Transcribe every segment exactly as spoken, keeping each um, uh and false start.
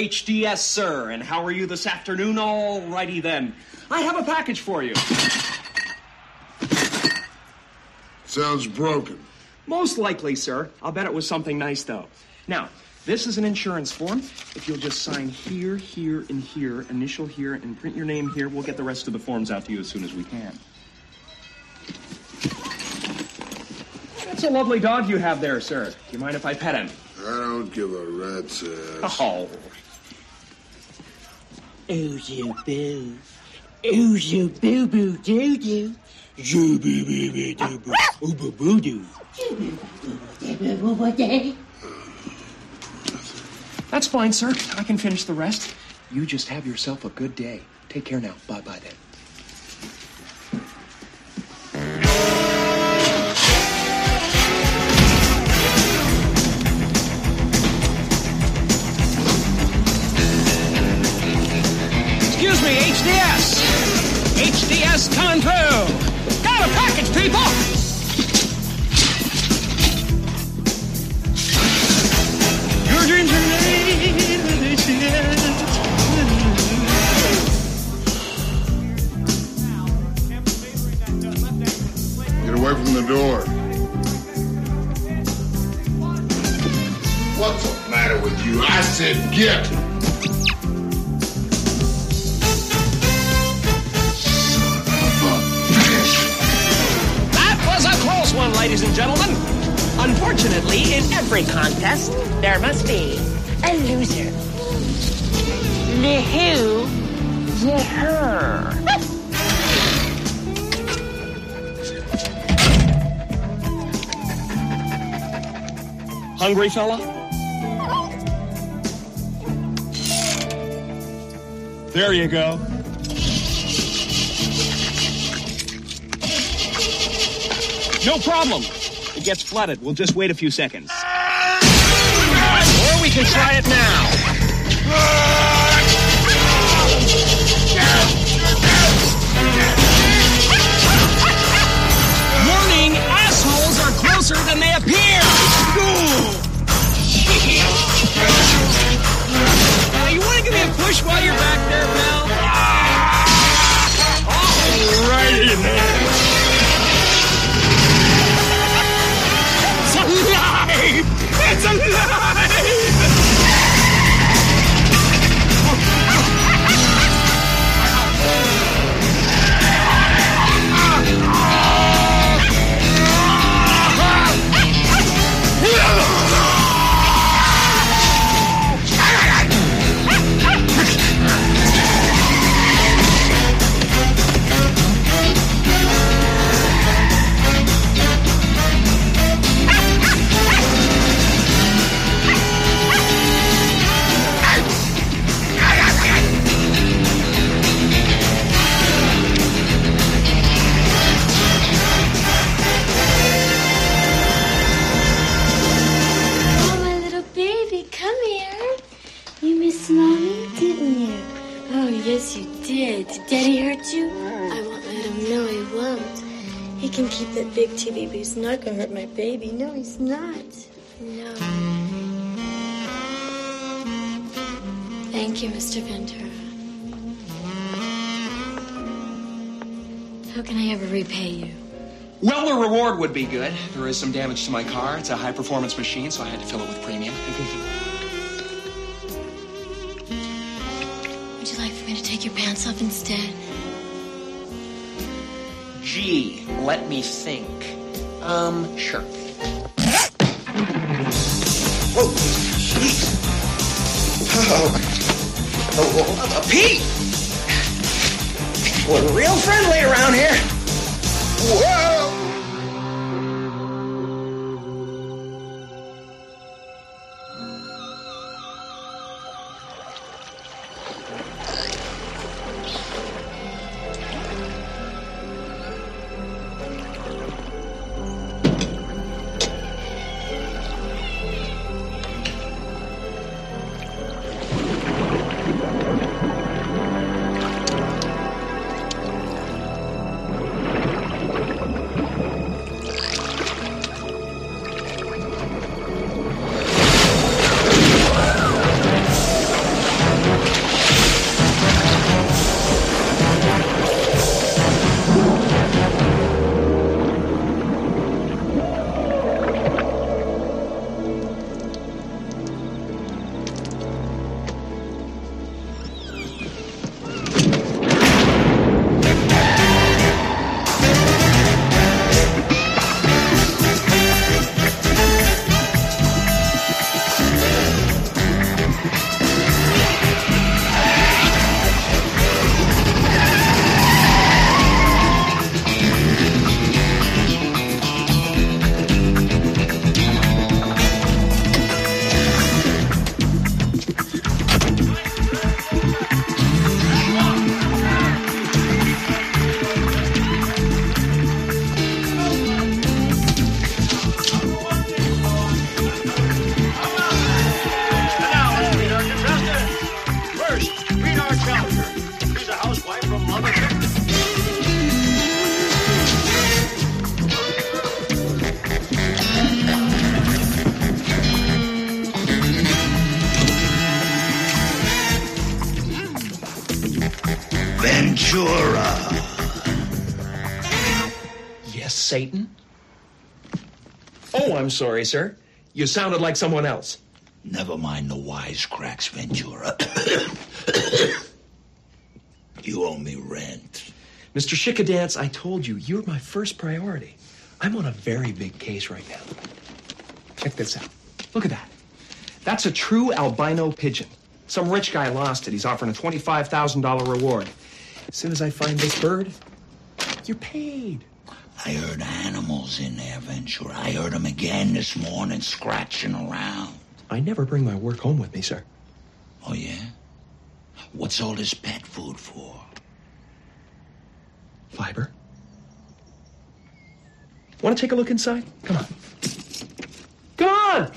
H D S, sir. And how are you this afternoon? All righty then. I have a package for you. Sounds broken. Most likely, sir. I'll bet it was something nice, though. Now, this is an insurance form. If you'll just sign here, here, and here, initial here, and print your name here, we'll get the rest of the forms out to you as soon as we can. That's a lovely dog you have there, sir. Do you mind if I pet him? I don't give a rat's ass. Oh. Ooh, boo. Ooh, boo boo doo doo. Zoo boo boo boo doo boo. Ooh boo boo doo. That's fine, sir. I can finish the rest. You just have yourself a good day. Take care now. Bye-bye then. Excuse me, H D S. H D S coming through. Got a package, people. Your dreams are made with H D S. Get away from the door. What's the matter with you? I said get. That was a close one, ladies and gentlemen. Unfortunately, in every contest, there must be a loser. The who, the her. Hungry, fella? There you go. No problem. It gets flooded. We'll just wait a few seconds. Or we can try it now. Warning, assholes are closer than they appear. Now, you want to give me a push while you're back there, pal? All righty then. It's alive! Yes, you did. Did Daddy hurt you? I won't let him know. I won't. He can keep that big T V, but he's not going to hurt my baby. No, he's not. No. Thank you, Mister Ventura. How can I ever repay you? Well, the reward would be good. There is some damage to my car. It's a high-performance machine, so I had to fill it with premium. Would you like for me to take your pants off instead? Gee, let me think. Um, sure. Whoa, jeez. Oh, oh, oh, Pete! We're real friendly around here. Whoa! Ventura. Yes, Satan? Oh, I'm sorry, sir. You sounded like someone else. Never mind the wisecracks, Ventura. You owe me rent. Mister Chickadance, I told you, you're my first priority. I'm on a very big case right now. Check this out. Look at that. That's a true albino pigeon. Some rich guy lost it. He's offering a twenty-five thousand dollars reward. As soon as I find this bird, you're paid. I heard animals in there, Ventura. I heard them again this morning scratching around. I never bring my work home with me, sir. Oh, yeah? What's all this pet food for? Fiber. Want to take a look inside? Come on. Come on!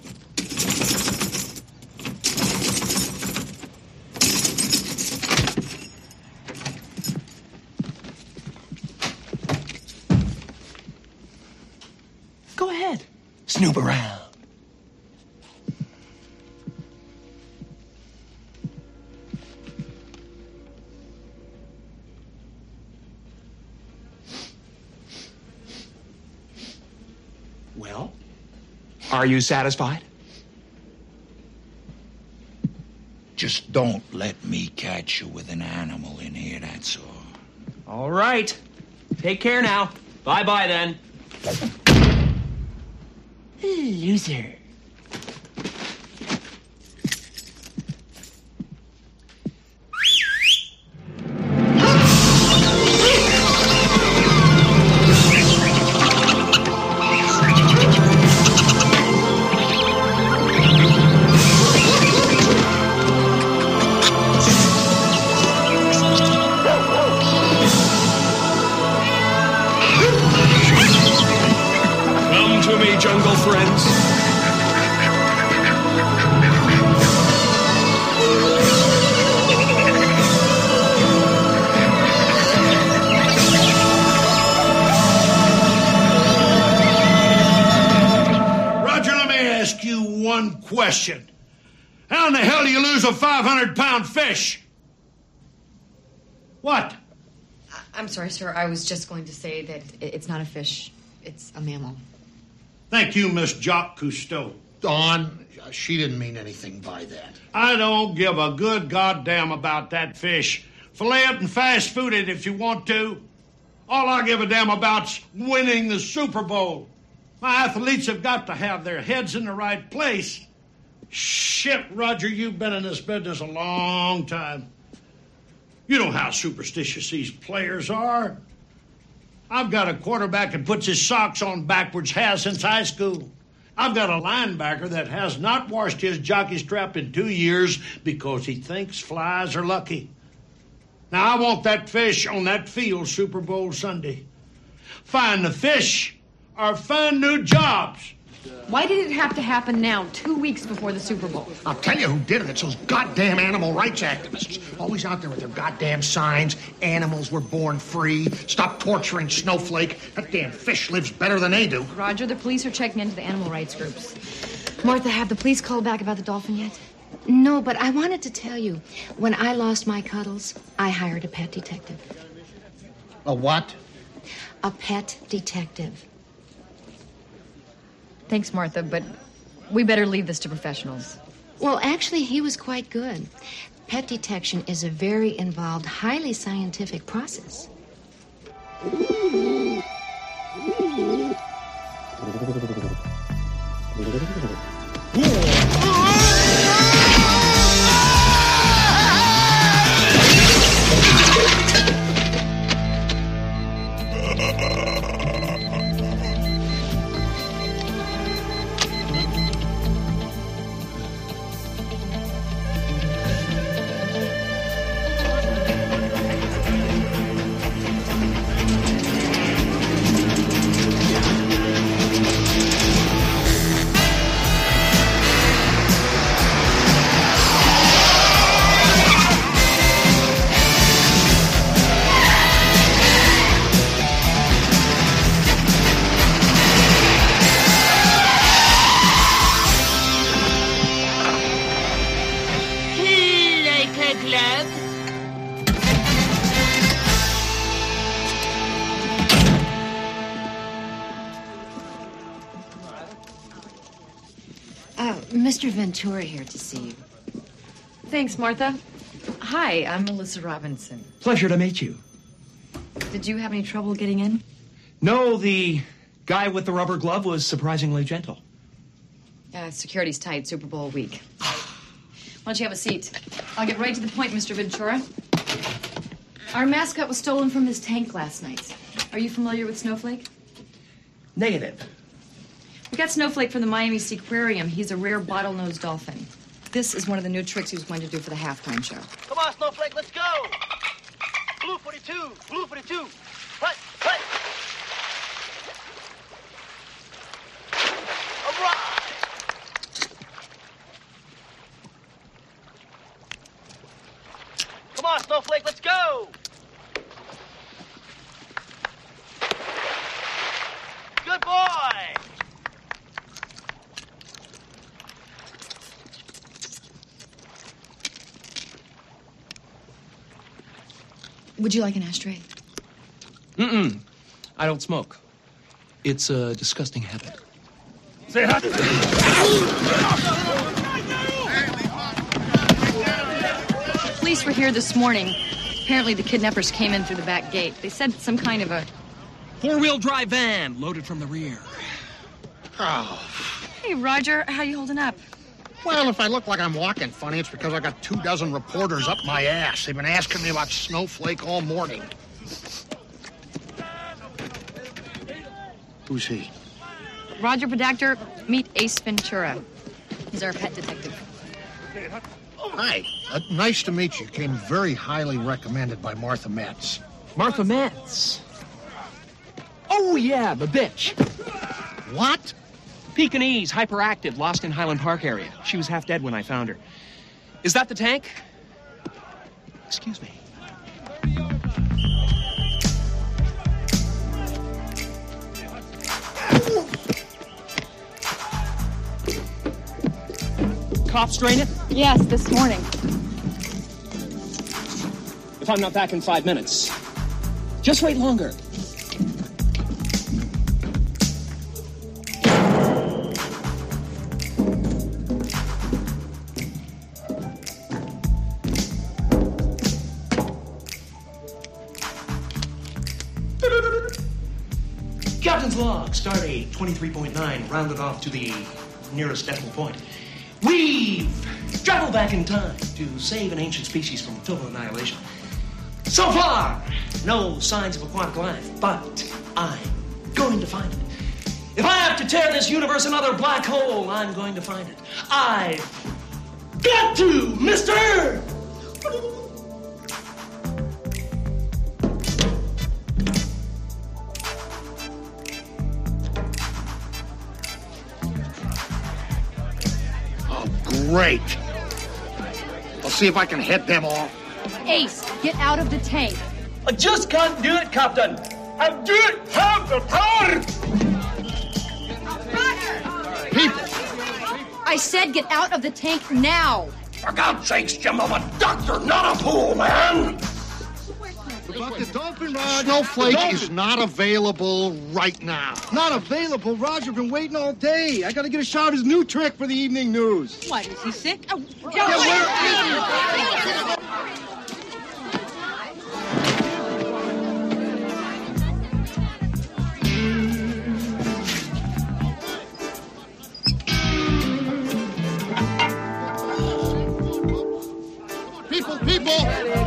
Go ahead. Snoop around. Well, are you satisfied? Just don't let me catch you with an animal in here, that's all. All right. Take care now. Bye-bye then. Loser. Come to me, jungle friends. Roger, let me ask you one question. How in the hell do you lose a five hundred pound fish? What? I'm sorry, sir. I was just going to say that it's not a fish. It's a mammal. Thank you, Miss Jacques Cousteau. Dawn, she didn't mean anything by that. I don't give a good goddamn about that fish. Fillet it and fast food it if you want to. All I give a damn about's winning the Super Bowl. My athletes have got to have their heads in the right place. Shit, Roger, you've been in this business a long time. You know how superstitious these players are. I've got a quarterback that puts his socks on backwards, has since high school. I've got a linebacker that has not washed his jockey strap in two years because he thinks flies are lucky. Now, I want that fish on that field Super Bowl Sunday. Find the fish or find new jobs. Why did it have to happen now, two weeks before the Super Bowl? I'll tell you who did it. It's those goddamn animal rights activists. Always out there with their goddamn signs. Animals were born free. Stop torturing Snowflake. That damn fish lives better than they do. Roger, the police are checking into the animal rights groups. Martha, have the police called back about the dolphin yet? No, but I wanted to tell you, when I lost my cuddles, I hired a pet detective. A what? A pet detective. Thanks, Martha, but we better leave this to professionals. Well, actually, he was quite good. Pet detection is a very involved, highly scientific process. Mister Ventura here to see you. Thanks, Martha. Hi, I'm Melissa Robinson. Pleasure to meet you. Did you have any trouble getting in? No, the guy with the rubber glove was surprisingly gentle. Uh, security's tight, Super Bowl week. Why don't you have a seat? I'll get right to the point, Mister Ventura. Our mascot was stolen from his tank last night. Are you familiar with Snowflake? Negative. We got Snowflake from the Miami Seaquarium. He's a rare bottlenose dolphin. This is one of the new tricks he was going to do for the halftime show. Come on, Snowflake, let's go! Blue forty-two, blue forty-two. Hut, hut. All right. Come on, Snowflake, let's go! Good boy! Would you like an ashtray? Mm-mm. I don't smoke. It's a disgusting habit. Say hi. Police were here this morning. Apparently the kidnappers came in through the back gate. They said some kind of a... Four-wheel drive van loaded from the rear. Oh. Hey, Roger, how you holding up? Well, if I look like I'm walking funny, it's because I got two dozen reporters up my ass. They've been asking me about Snowflake all morning. Who's he? Roger Bedactor, meet Ace Ventura. He's our pet detective. Hi. Uh, nice to meet you. Came very highly recommended by Martha Metz. Martha Metz. Oh, yeah, the bitch. What? Pekingese, hyperactive, lost in Highland Park area. She was half dead when I found her. Is that the tank? Excuse me. Cops drain it? Yes, this morning. If I'm not back in five minutes, just wait longer. Captain's log, stardate twenty-three point nine, rounded off to the nearest decimal point. We've traveled back in time to save an ancient species from total annihilation. So far, no signs of aquatic life, but I'm going to find it. If I have to tear this universe another black hole, I'm going to find it. I've got to, mister! Great. I'll see if I can head them off. Ace, get out of the tank. I just can't do it, Captain. I don't have the power. People. I said get out of the tank now. For God's sakes, Jim, I'm a doctor, not a fool, man. About the dolphin, Roger. Snowflake dolphin. Is not available right now. Not available? Roger, been waiting all day. I gotta get a shot of his new trick for the evening news. What, is he sick? Oh, yeah, where is he? People, people!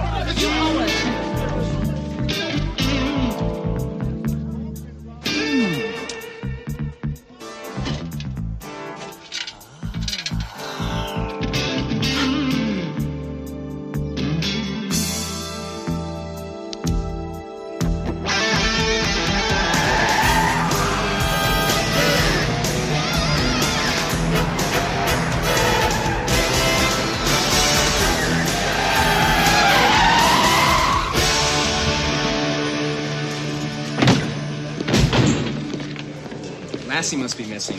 Lassie must be missing.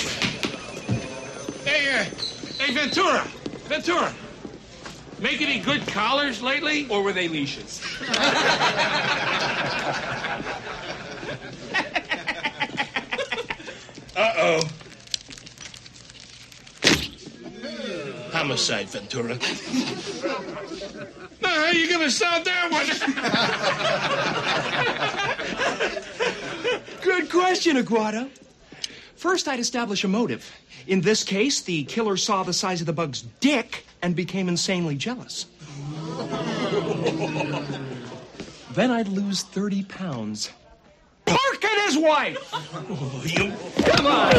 Hey, uh, hey, Ventura! Ventura! Make any good collars lately? Or were they leashes? Uh-oh. homicide, Ventura. Now, how you gonna solve that one? Good question, Aguado. First, I'd establish a motive. In this case, the killer saw the size of the bug's dick and became insanely jealous. Then I'd lose thirty pounds. Park and his wife! Oh, you... Come on!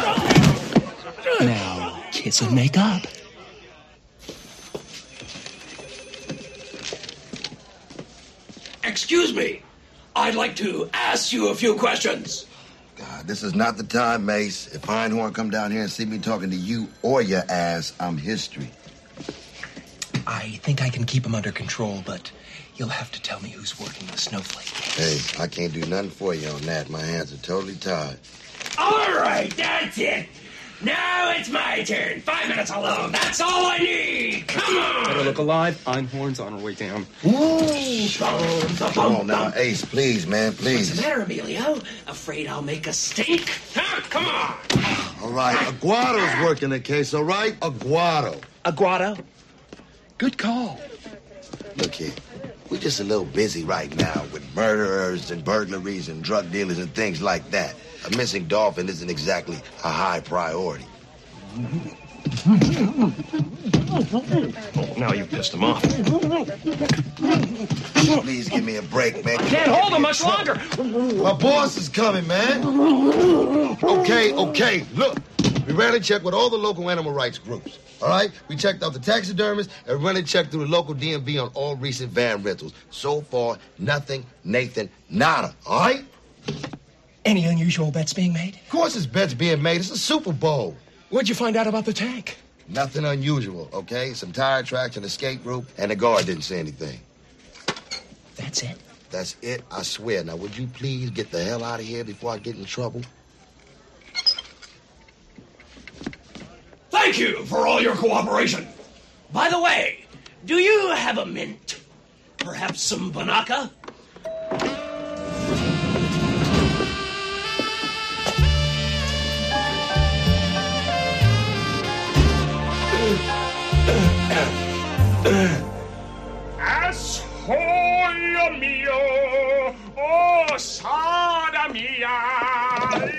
Now, kiss and make up. Excuse me. I'd like to ask you a few questions. God, this is not the time, Mace. If Einhorn come down here and see me talking to you or your ass, I'm history. I think I can keep him under control, but you'll have to tell me who's working the snowflake case. Hey, I can't do nothing for you on that. My hands are totally tied. All right, that's it. Now it's my turn. Five minutes alone. That's all I need. Come on. Better look alive. Einhorn's on her way down. Come on now, Ace, please, man, please. What's the matter, Emilio? Afraid I'll make a stink? Huh? Come on. All right, Aguado's working the case, all right? Aguado. Aguado? Good call. Look here. We're just a little busy right now with murderers and burglaries and drug dealers and things like that. A missing dolphin isn't exactly a high priority. Oh, now you've pissed him off. Please give me a break, man. I can't hold him much longer. My boss is coming, man. Okay, okay, look. We ran a check with all the local animal rights groups. All right? We checked out the taxidermists and ran a check through the local D M V on all recent van rentals. So far, nothing, Nathan, nada. All right? Any unusual bets being made? Of course there's bets being made. It's a Super Bowl. What'd you find out about the tank? Nothing unusual, okay? Some tire tracks, an escape route, and the guard didn't say anything. That's it? That's it, I swear. Now, would you please get the hell out of here before I get in trouble? Thank you for all your cooperation. By the way, do you have a mint? Perhaps some Banaka? Asshole mio, oh sada mia.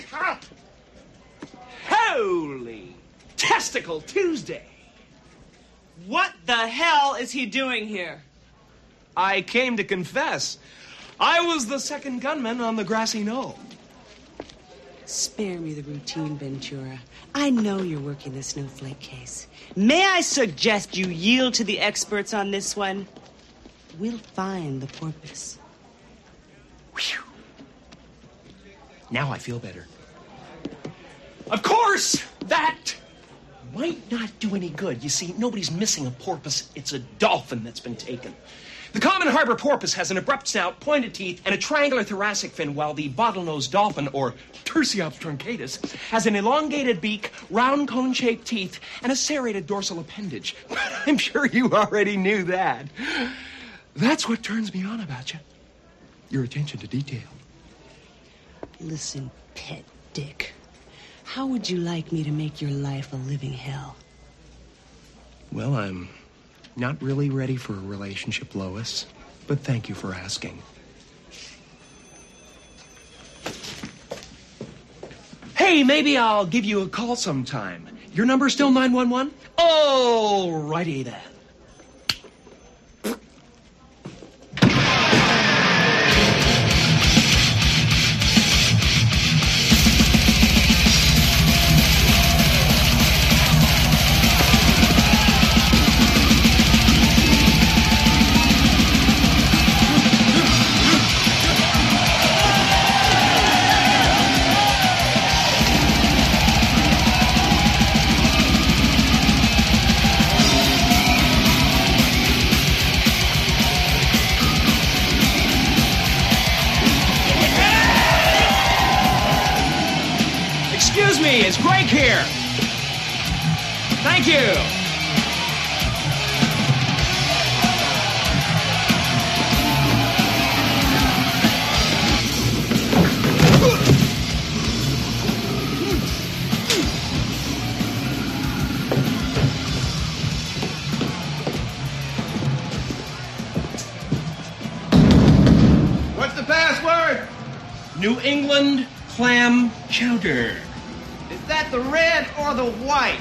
Holy Testicle Tuesday! What the hell is he doing here? I came to confess. I was the second gunman on the grassy knoll. Spare me the routine, Ventura. I know you're working the snowflake case. May I suggest you yield to the experts on this one? We'll find the porpoise. Whew. Now I feel better. Of course, that might not do any good. You see, nobody's missing a porpoise. It's a dolphin that's been taken. The common harbor porpoise has an abrupt snout, pointed teeth, and a triangular thoracic fin, while the bottlenose dolphin, or Tursiops truncatus, has an elongated beak, round cone-shaped teeth, and a serrated dorsal appendage. I'm sure you already knew that. That's what turns me on about you. Your attention to detail. Listen, pet dick. How would you like me to make your life a living hell? Well, I'm not really ready for a relationship, Lois, but thank you for asking. Hey, maybe I'll give you a call sometime. Your number's still nine one one? Oh, righty then. It's Greg here. Thank you. New England clam chowder. Is that the red or the white?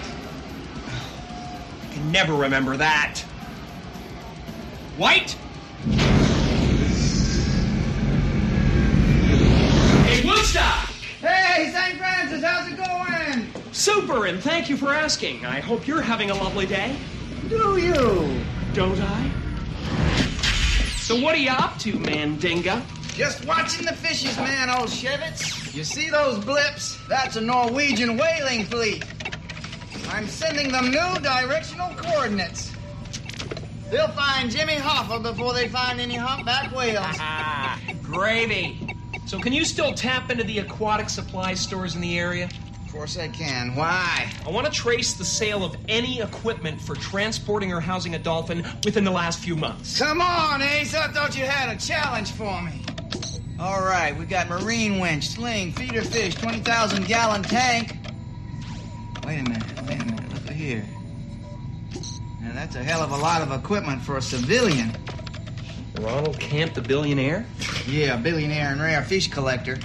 I can never remember that. White? Hey, Woodstock! Hey, Saint Francis, how's it going? Super, and thank you for asking. I hope you're having a lovely day. Do you? Don't I? So what are you up to, Mandinga? Just watching the fishes, man, old Shevitz. You see those blips? That's a Norwegian whaling fleet. I'm sending them new directional coordinates. They'll find Jimmy Hoffa before they find any humpback whales. Ah, gravy. So can you still tap into the aquatic supply stores in the area? Of course I can. Why? I want to trace the sale of any equipment for transporting or housing a dolphin within the last few months. Come on, Ace. I thought you had a challenge for me. All right, we got marine winch, sling, feeder fish, twenty thousand gallon tank. Wait a minute, wait a minute. Look at here. Now, that's a hell of a lot of equipment for a civilian. Ronald Camp, the billionaire? Yeah, a billionaire and rare fish collector.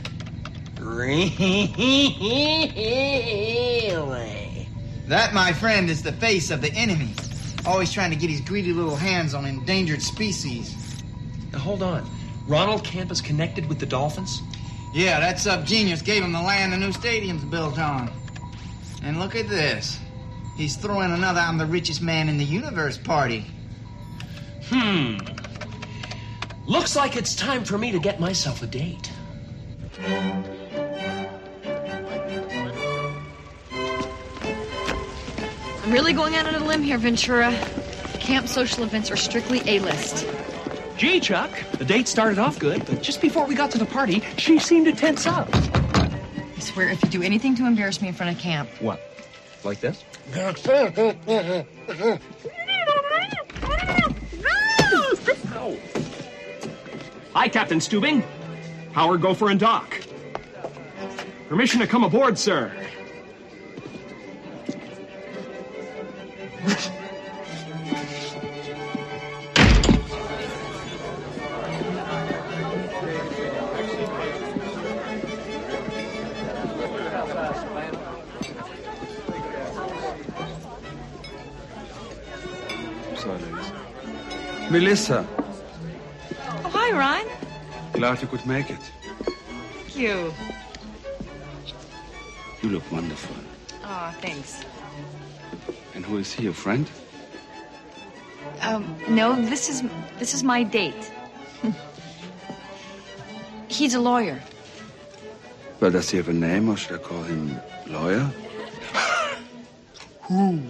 Really? That, my friend, is the face of the enemy. Always trying to get his greedy little hands on endangered species. Now, hold on. Ronald Camp is connected with the Dolphins? Yeah, that sub-genius gave him the land the new stadium's built on. And look at this. He's throwing another I'm the richest man in the universe party. Hmm. Looks like it's time for me to get myself a date. I'm really going out on a limb here, Ventura. Camp social events are strictly A-list. Gee, Chuck, the date started off good, but just before we got to the party, she seemed to tense up. I swear, if you do anything to embarrass me in front of camp... What? Like this? Ow. Hi, Captain Stubing. Howard, Gopher, and Doc. Permission to come aboard, sir. Melissa, Oh, hi, Ron. glad you could make it. Thank you. You look wonderful. Oh, thanks. And who is he, your friend? Um, no, this is this is my date. He's a lawyer. Well, does he have a name, or should I call him lawyer? Who?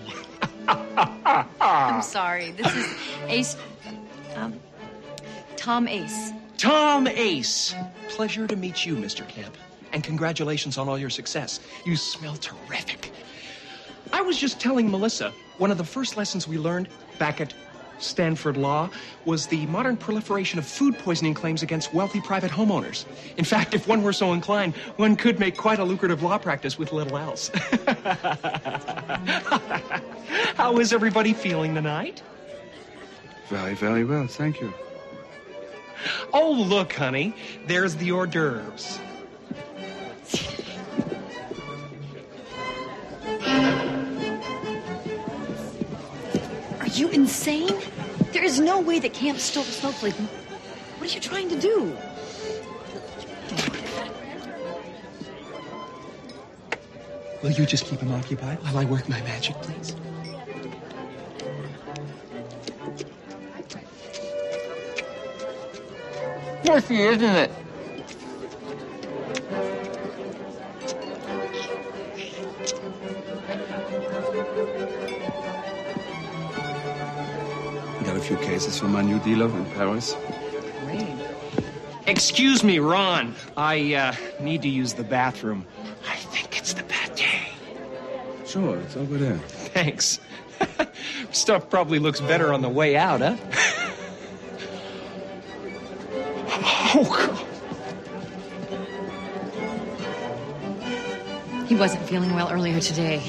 I'm sorry. This is Ace. Um, Tom Ace. Tom Ace. Pleasure to meet you, Mister Camp. And congratulations on all your success. You smell terrific. I was just telling Melissa, one of the first lessons we learned back at Stanford Law was the modern proliferation of food poisoning claims against wealthy private homeowners. In fact, if one were so inclined, one could make quite a lucrative law practice with little else. How is everybody feeling tonight? Very, very well, thank you. Oh, look, honey, there's the hors d'oeuvres. Are you insane? There is no way that Camp stole the snowflake. What are you trying to do? Will you just keep him occupied while I work my magic, please? Murphy, isn't it? Got a few cases from my new dealer in Paris. Great. Excuse me, Ron. I uh, need to use the bathroom. I think it's the pate. Sure, it's over there. Thanks. Stuff probably looks better on the way out, huh? Oh, God. He wasn't feeling well earlier today.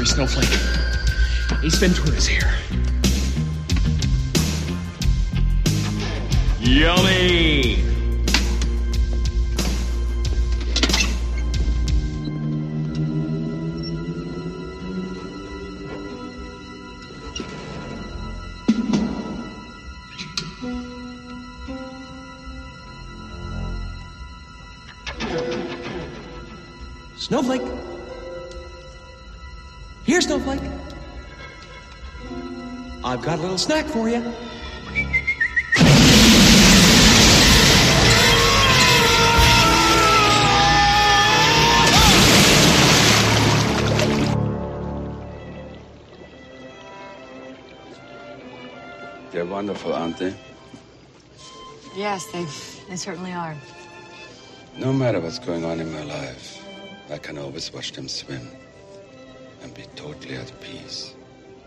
worry, Snowflake. Ace Ventura's here. Yummy! Snowflake. Here, Snowflake. I've got a little snack for you. They're wonderful, aren't they? Yes, they, they certainly are. No matter what's going on in my life, I can always watch them swim and be totally at peace.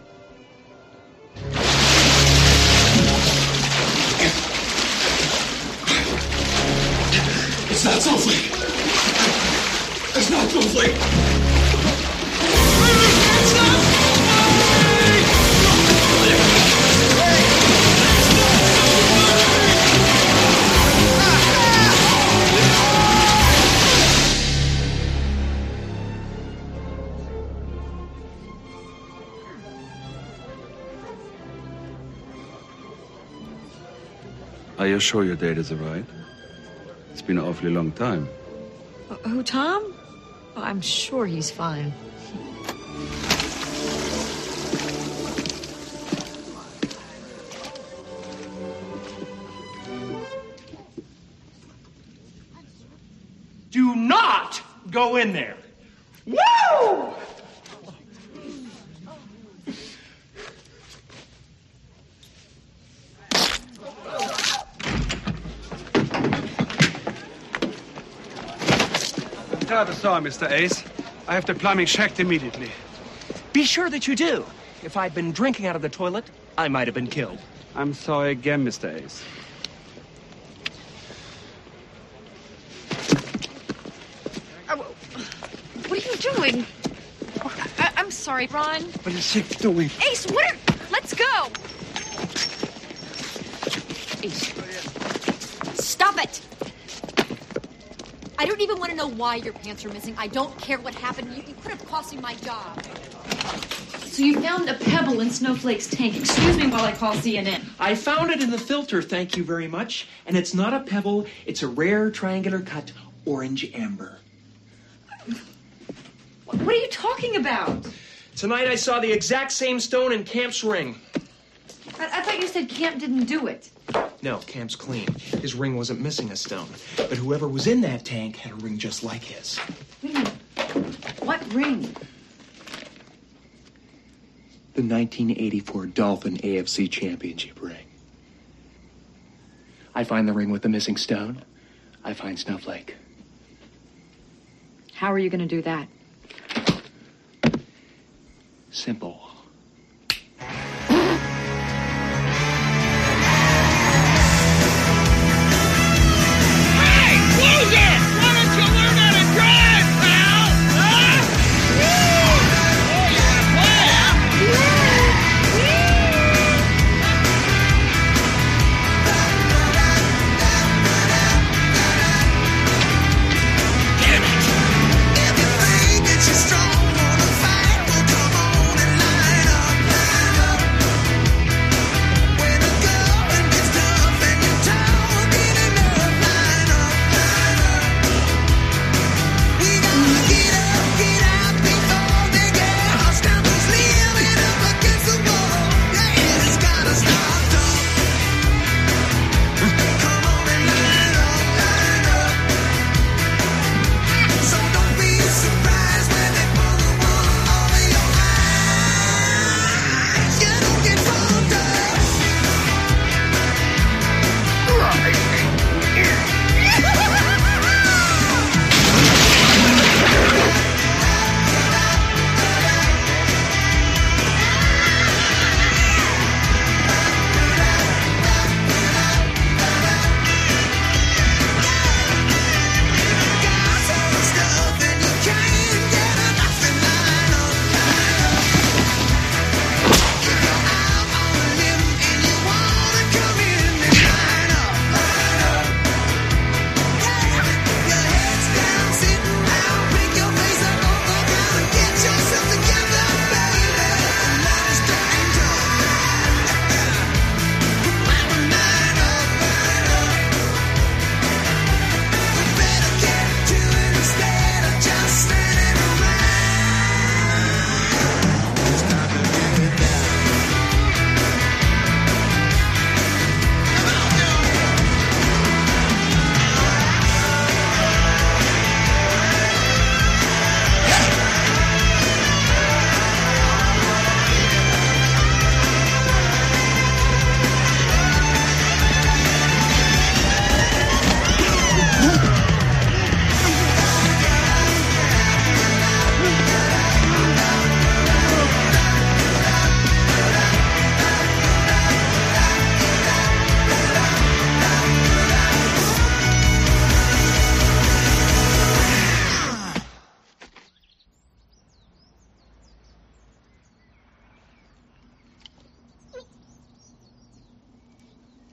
It's not Snowflake. It's not Snowflake. It's not Are you sure your date is right? It's been an awfully long time. Who, Tom? Oh, I'm sure he's fine. Do not go in there. Woo! Terrible sorry, Mister Ace. I have the plumbing checked immediately. Be sure that you do. If I'd been drinking out of the toilet, I might have been killed. I'm sorry again, Mister Ace. What are you doing? I- I'm sorry, Ron. What is she doing? Ace, what are... Let's go! Ace. Stop it! I don't even want to know why your pants are missing. I don't care what happened. You, you could have cost me my job. So you found a pebble in Snowflake's tank. Excuse me while I call C N N. I found it in the filter, thank you very much. And it's not a pebble, it's a rare triangular cut orange amber. What are you talking about? Tonight I saw the exact same stone in Camp's ring. I, I thought you said Camp didn't do it. No, Camp's clean. His ring wasn't missing a stone. But whoever was in that tank had a ring just like his. What ring? The nineteen eighty-four Dolphin A F C Championship ring. I find the ring with the missing stone. I find Snowflake. How are you going to do that? Simple. Everything that you're strong on the fight will come on and line.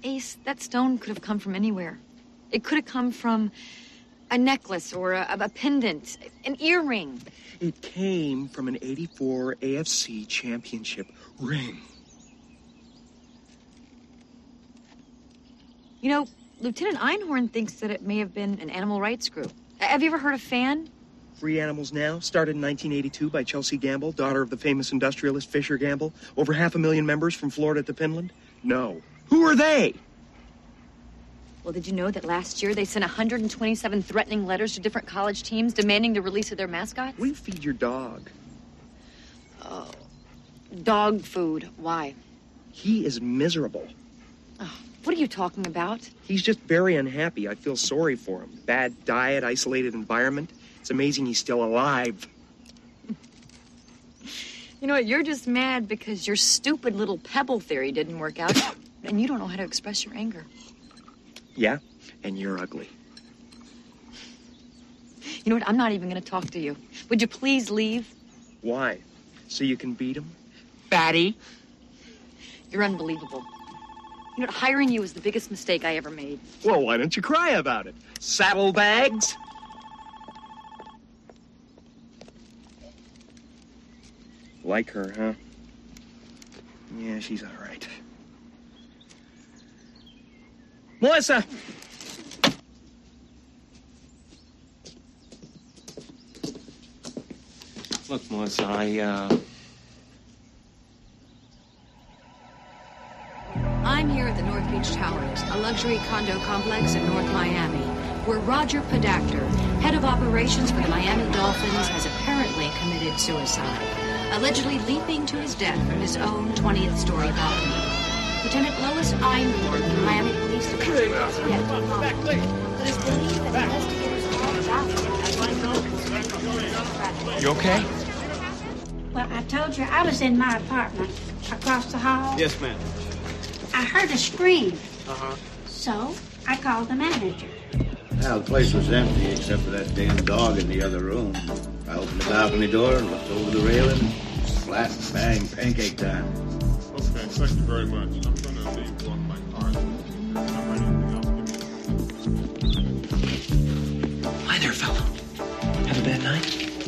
Ace, that stone could have come from anywhere. It could have come from a necklace or a, a pendant, an earring. It came from an eighty-four A F C championship ring. You know, Lieutenant Einhorn thinks that it may have been an animal rights group. Have you ever heard of FAN? Free Animals Now, started in nineteen eighty-two by Chelsea Gamble, daughter of the famous industrialist Fisher Gamble. Over half a million members from Florida to Finland. No. Who are they? Well, did you know that last year they sent one hundred twenty-seven threatening letters to different college teams demanding the release of their mascots? Will you feed your dog? Oh, dog food. Why? He is miserable. Oh, what are you talking about? He's just very unhappy. I feel sorry for him. Bad diet, isolated environment. It's amazing he's still alive. You know what? You're just mad because your stupid little pebble theory didn't work out, and you don't know how to express your anger. Yeah, and you're ugly. You know what? I'm not even going to talk to you. Would you please leave? Why? So you can beat him? Fatty? You're unbelievable. You know what? Hiring you was the biggest mistake I ever made. Well, why don't you cry about it? Saddlebags? Like her, huh? Yeah, she's all right. Melissa! Look, Melissa, I, uh... I'm here at the North Beach Towers, a luxury condo complex in North Miami, where Roger Podacter, head of operations for the Miami Dolphins, has apparently committed suicide, allegedly leaping to his death from his own twentieth story balcony. Lieutenant Lois Einhorn from Miami Police Department has yet to comment, but is believed that investigators are about it. You okay? Well, I told you I was in my apartment across the hall. Yes, ma'am. I heard a scream, Uh-huh. so I called the manager. Well, the place was empty except for that damn dog in the other room. I opened the balcony door and looked over the railing. Flat, bang, pancake time. Okay, thank you very much. I'm going to leave one of my cards. Hi there, fella. Have a bad night?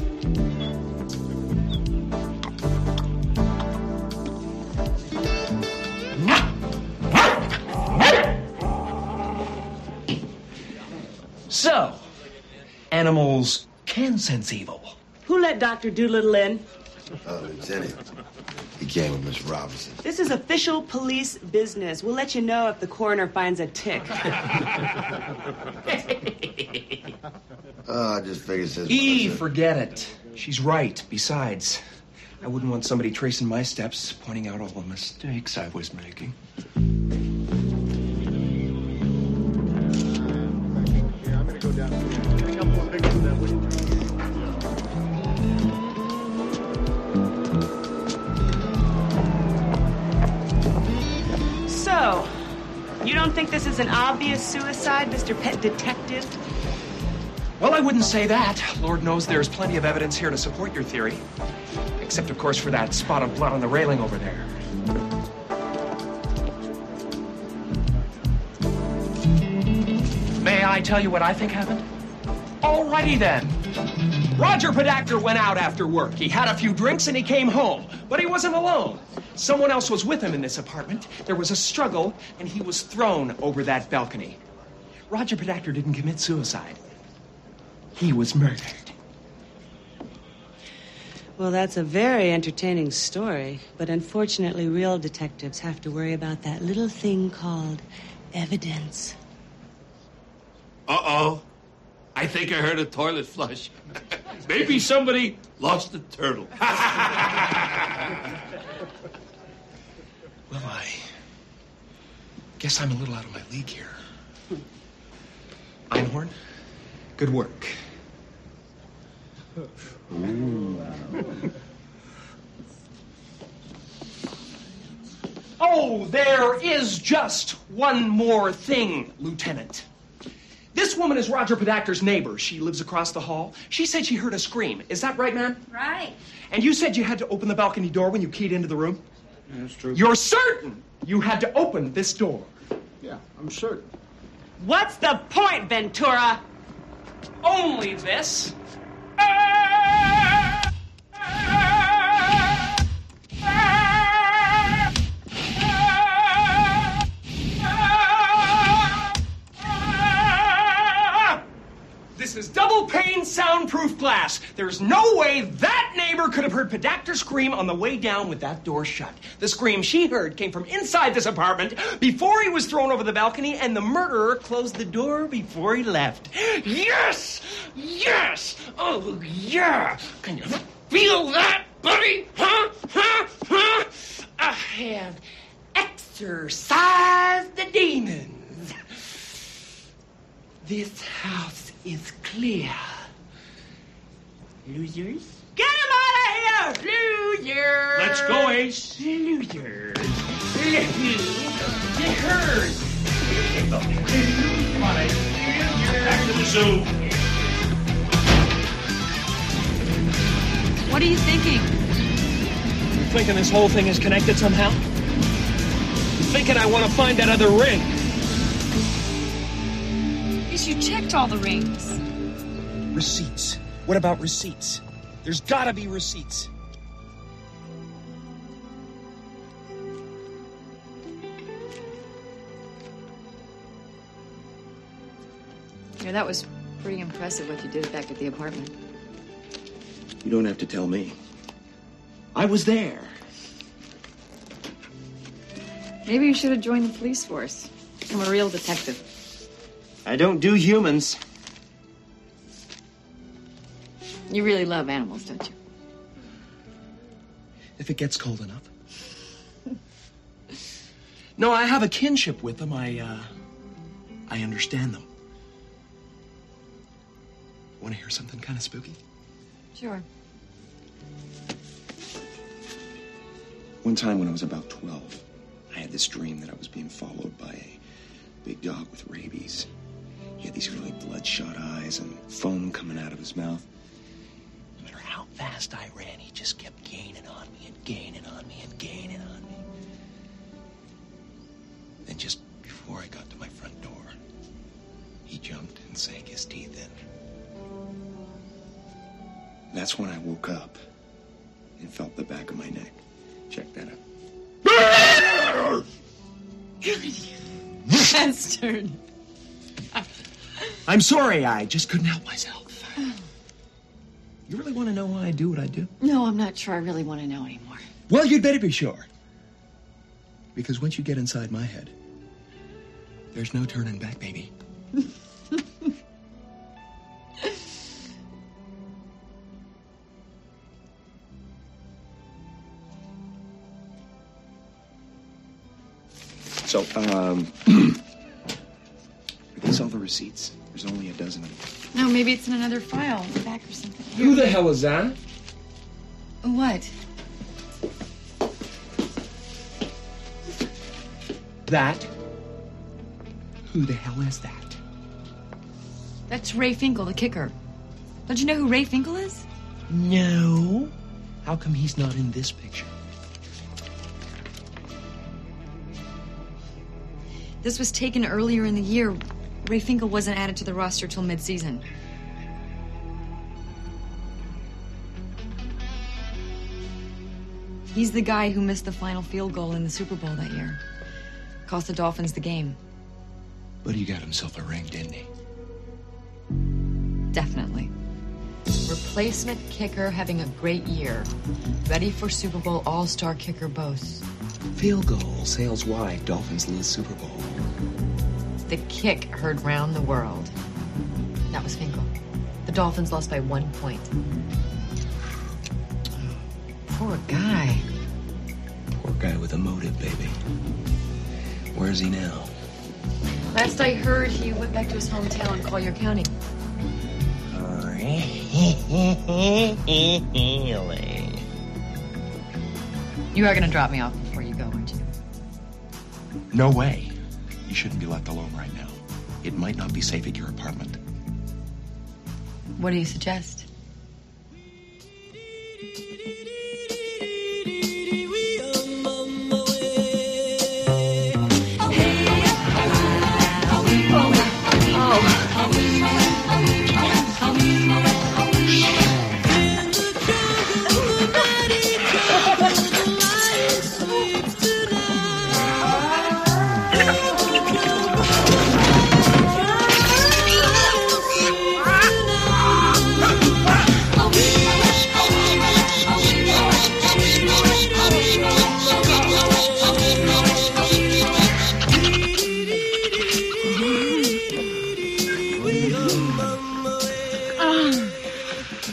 So, animals can sense evil. Who let Doctor Doolittle in? Oh, Lieutenant. He came with Miss Robinson. This is official police business. We'll let you know if the coroner finds a tick. Oh, I just figured since... E, forget it. She's right. Besides, I wouldn't want somebody tracing my steps, pointing out all the mistakes I was making. Yeah, I'm gonna go down. Get a couple more pictures of that, will you? So, you don't think this is an obvious suicide, Mister Pet Detective? Well, I wouldn't say that. Lord knows there's plenty of evidence here to support your theory. Except, of course, for that spot of blood on the railing over there. May I tell you what I think happened? Alrighty then. Roger Podacter went out after work. He had a few drinks and he came home. But he wasn't alone. Someone else was with him in this apartment. There was a struggle, and he was thrown over that balcony. Roger Podacter didn't commit suicide. He was murdered. Well, that's a very entertaining story, but unfortunately, real detectives have to worry about that little thing called evidence. Uh-oh. I think I heard a toilet flush. Maybe somebody lost a turtle. Well, I guess I'm a little out of my league here. Einhorn, good work. Ooh. Oh, there is just one more thing, Lieutenant. This woman is Roger Podacter's neighbor. She lives across the hall. She said she heard a scream. Is that right, ma'am? Right. And you said you had to open the balcony door when you keyed into the room? That's true. You're certain you had to open this door? Yeah, I'm certain. What's the point, Ventura? Only this. This is double pane soundproof glass. There's no way that neighbor could have heard Pedactor scream on the way down with that door shut. The scream she heard came from inside this apartment before he was thrown over the balcony, and the murderer closed the door before he left. Yes! Yes! Oh, yeah! Can you feel that, buddy? Huh? Huh? Huh? I have exorcised the demons. This house is clear. Losers? Get him out of here! Losers! Let's go, Ace. Losers. Get heard. Come on, Ace. Back to the zoo. What are you thinking? You thinking this whole thing is connected somehow? You thinking I want to find that other ring? You checked all the rings. Receipts. What about receipts? There's gotta be receipts. Yeah, that was pretty impressive what you did back at the apartment. You don't have to tell me. I was there. Maybe you should have joined the police force. I'm a real detective. I don't do humans. You really love animals, don't you? If it gets cold enough. No, I have a kinship with them. I, uh, I understand them. Want to hear something kind of spooky? Sure. One time when I was about twelve, I had this dream that I was being followed by a big dog with rabies. He had these really bloodshot eyes and foam coming out of his mouth. No matter how fast I ran, he just kept gaining on me and gaining on me and gaining on me. Then just before I got to my front door, he jumped and sank his teeth in. That's when I woke up and felt the back of my neck. Check that out. Bastard. I'm sorry, I just couldn't help myself. You really want to know why I do what I do? No, I'm not sure I really want to know anymore. Well, you'd better be sure. Because once you get inside my head, there's no turning back, baby. So, um, are these all the receipts? There's only a dozen of them. No, maybe it's in another file in the back or something. Who the hell is that? What? That? Who the hell is that? That's Ray Finkel, the kicker. Don't you know who Ray Finkel is? No. How come he's not in this picture? This was taken earlier in the year. Ray Finkel wasn't added to the roster till mid-season. He's the guy who missed the final field goal in the Super Bowl that year. Cost the Dolphins the game. But he got himself a ring, didn't he? Definitely. Replacement kicker having a great year. Ready for Super Bowl All-Star kicker boasts. Field goal sails wide. Dolphins lose Super Bowl. The kick heard round the world. That was Finkel. The Dolphins lost by one point. Poor guy. Poor guy with a motive, baby. Where's he now? Last I heard, he went back to his hometown in Collier County. Really? You are going to drop me off before you go, aren't you? No way. You shouldn't be left alone right now. It might not be safe at your apartment. What do you suggest? Hey,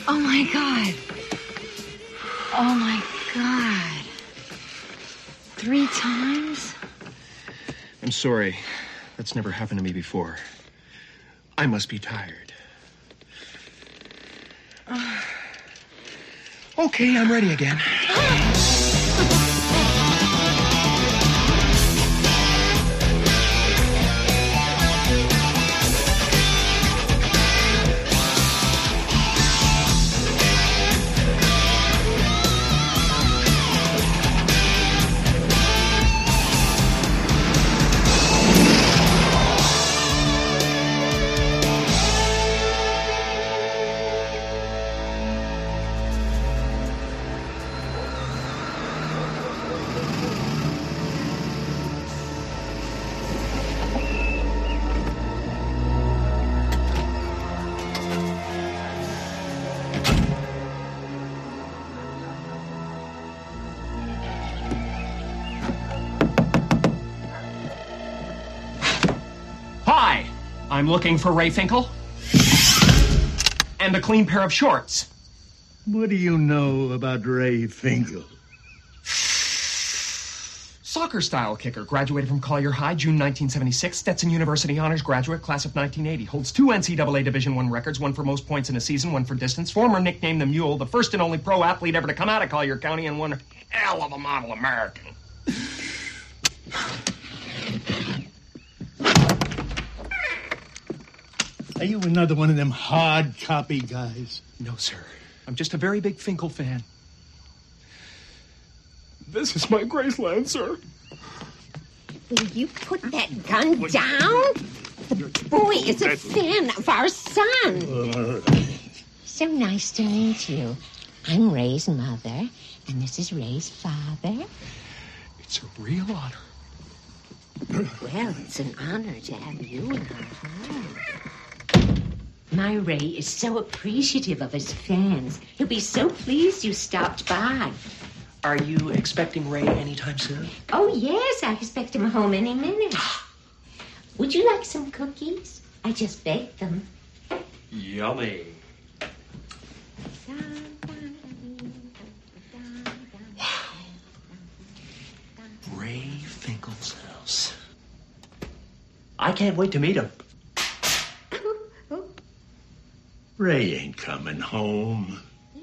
Oh, my God. Oh, my God. Three times? I'm sorry. That's never happened to me before. I must be tired. Uh, okay, I'm ready again. I'm looking for Ray Finkel. And a clean pair of shorts. What do you know about Ray Finkel? Soccer-style kicker. Graduated from Collier High, June nineteen seventy-six. Stetson University honors graduate, class of nineteen eighty. Holds two N C double A Division I records, one for most points in a season, one for distance. Former nicknamed the Mule, the first and only pro athlete ever to come out of Collier County, and one hell of a model American. Are you another one of them hard copy guys? No, sir. I'm just a very big Finkel fan. This is my Graceland, sir. Will you put that gun down? The boy is a fan of our son. So nice to meet you. I'm Ray's mother, and this is Ray's father. It's a real honor. Well, it's an honor to have you in our home. My Ray is so appreciative of his fans. He'll be so pleased you stopped by. Are you expecting Ray anytime soon? Oh, yes, I expect him home any minute. Would you like some cookies? I just baked them. Yummy. Wow. Ray Finkel's house. I can't wait to meet him. Ray ain't coming home.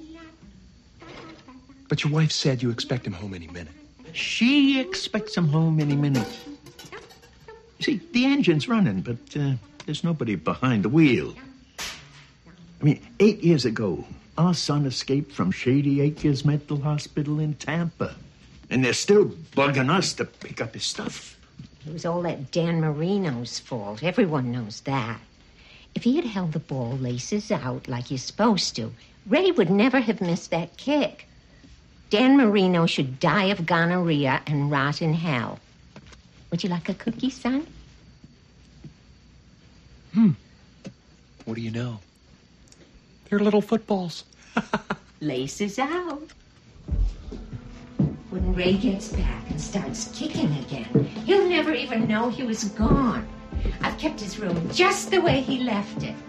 But your wife said you expect him home any minute. She expects him home any minute. See, the engine's running, but uh, there's nobody behind the wheel. I mean, eight years ago, our son escaped from Shady Acres Mental Hospital in Tampa. And they're still bugging us to pick up his stuff. It was all that Dan Marino's fault. Everyone knows that. If he had held the ball laces out like he's supposed to, Ray would never have missed that kick. Dan Marino should die of gonorrhea and rot in hell. Would you like a cookie, son? Hmm. What do you know? They're little footballs. Laces out. When Ray gets back and starts kicking again, he'll never even know he was gone. I've kept his room just the way he left it.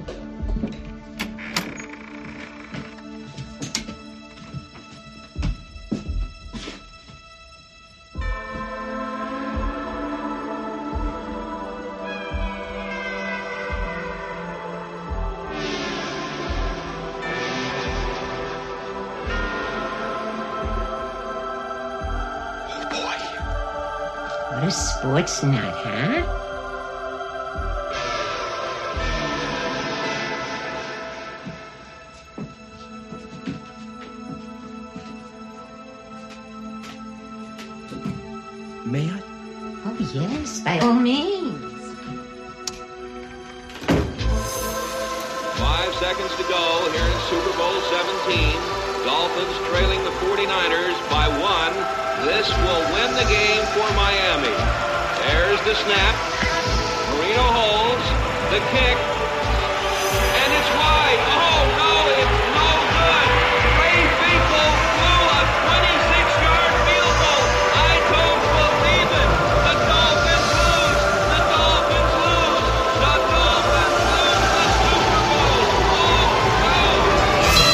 Oh, boy. What a sports nut, huh? May I? Oh, yes, by all means. Five seconds to go here in Super Bowl seventeen. Dolphins trailing the forty-niners by one. This will win the game for Miami. There's the snap. Marino holds. The kick. And it's wide. Oh, no, it's no good. Ray Finkel blew a twenty-six-yard field goal. I don't believe it. The Dolphins lose. The Dolphins lose. The Dolphins lose the Super Bowl. Oh, no.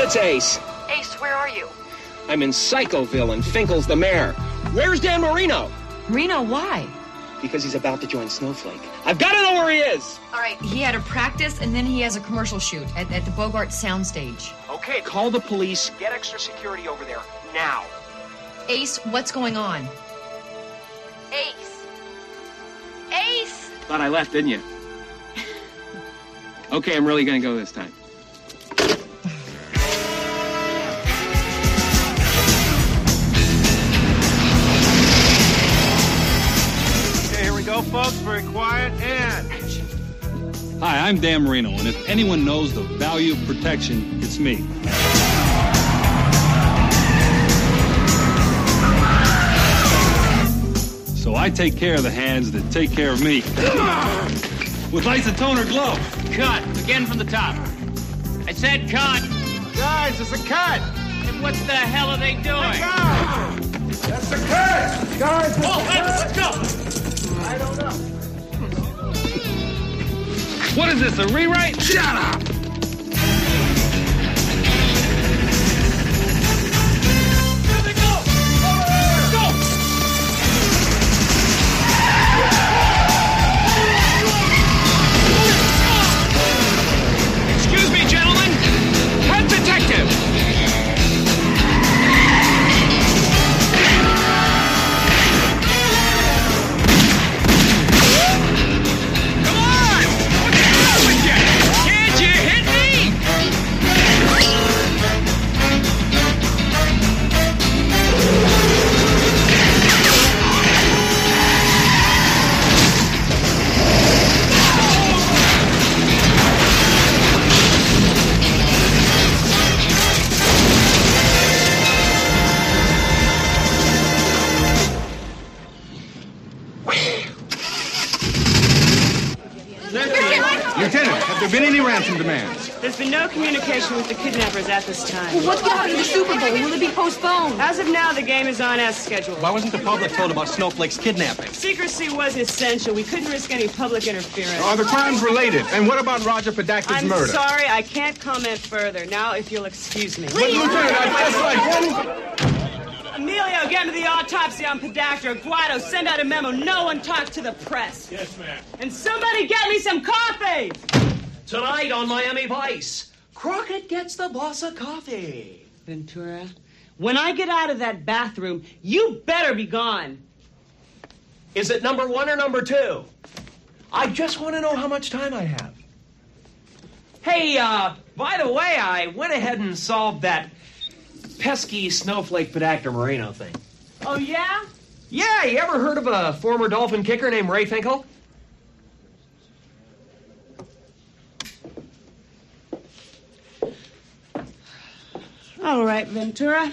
it's Ace. Ace, where are you? I'm in Psychoville and Finkel's the mayor. Where's Dan Marino? Reno, why? Because he's about to join Snowflake. I've got to know where he is. All right, he had a practice and then he has a commercial shoot at, at the Bogart soundstage. Okay, call the police. Get extra security over there now. Ace, what's going on? Ace. Ace. Thought I left, didn't you? Okay, I'm really gonna go this time. Okay, here we go, folks. Very quiet and action. Hi, I'm Dan Marino, and if anyone knows the value of protection, it's me. So I take care of the hands that take care of me. With Isotoner glove. Cut. Again from the top. I said cut. Guys, it's a cut. And what the hell are they doing? That's a cut. Guys, it's oh, a let's, cut. let's go. I don't know. What is this, a rewrite? Shut up. Excuse me, gentlemen. Head detective. Come on! What's wrong with you? Can't you hit me? Lieutenant, have there been any ransom demands? There's been no communication with the kidnappers at this time. Well, what's going to happen to the Super Bowl? Will it be postponed? As of now, the game is on as scheduled. Why wasn't the public told about Snowflake's kidnapping? Secrecy was essential. We couldn't risk any public interference. Are the crimes related? And what about Roger Podacter's I'm murder? sorry, I can't comment further. Now, if you'll excuse me. But, Lieutenant, I just like... Emilio, get into the autopsy on Podacter. Guido, send out a memo. No one talk to the press. Yes, ma'am. And somebody get me some coffee! Tonight on Miami Vice, Crockett gets the boss a coffee. Ventura, when I get out of that bathroom, you better be gone. Is it number one or number two? I just want to know how much time I have. Hey, uh, by the way, I went ahead and solved that pesky Snowflake Podacter Marino thing. Oh, yeah? Yeah, you ever heard of a former Dolphin kicker named Ray Finkel? All right, Ventura.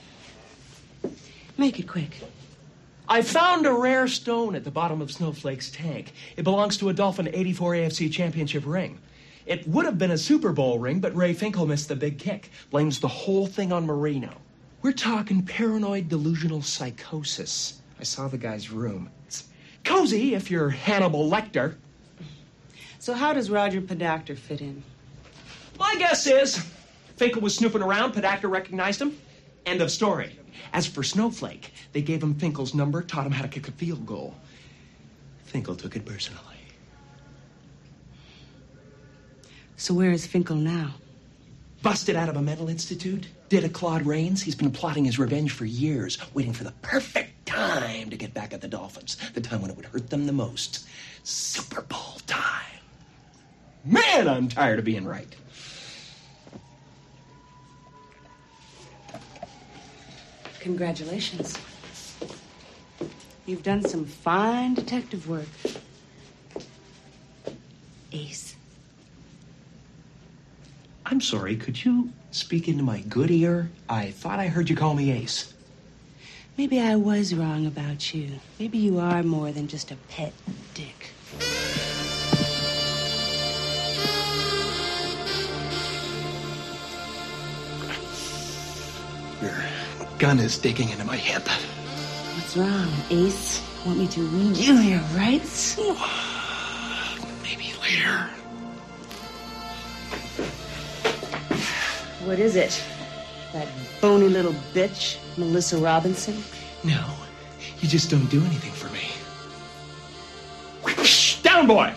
Make it quick. I found a rare stone at the bottom of Snowflake's tank. It belongs to a Dolphin eighty-four A F C championship ring. It would have been a Super Bowl ring, but Ray Finkel missed the big kick. Blames the whole thing on Marino. We're talking paranoid delusional psychosis. I saw the guy's room. It's cozy if you're Hannibal Lecter. So how does Roger Podacter fit in? My guess is Finkel was snooping around, Podacter recognized him. End of story. As for Snowflake, they gave him Finkel's number, taught him how to kick a field goal. Finkel took it personally. So where is Finkel now? Busted out of a mental institute, did a Claude Rains. He's been plotting his revenge for years, waiting for the perfect time to get back at the Dolphins, the time when it would hurt them the most. Super Bowl time. Man, I'm tired of being right. Congratulations. You've done some fine detective work. Ace. I'm sorry, could you speak into my good ear? I thought I heard you call me Ace. Maybe I was wrong about you. Maybe you are more than just a pet dick. Your gun is digging into my hip. What's wrong, Ace? Want me to read you your rights? Maybe later. What is it? That bony little bitch, Melissa Robinson? No, you just don't do anything for me. Down, boy!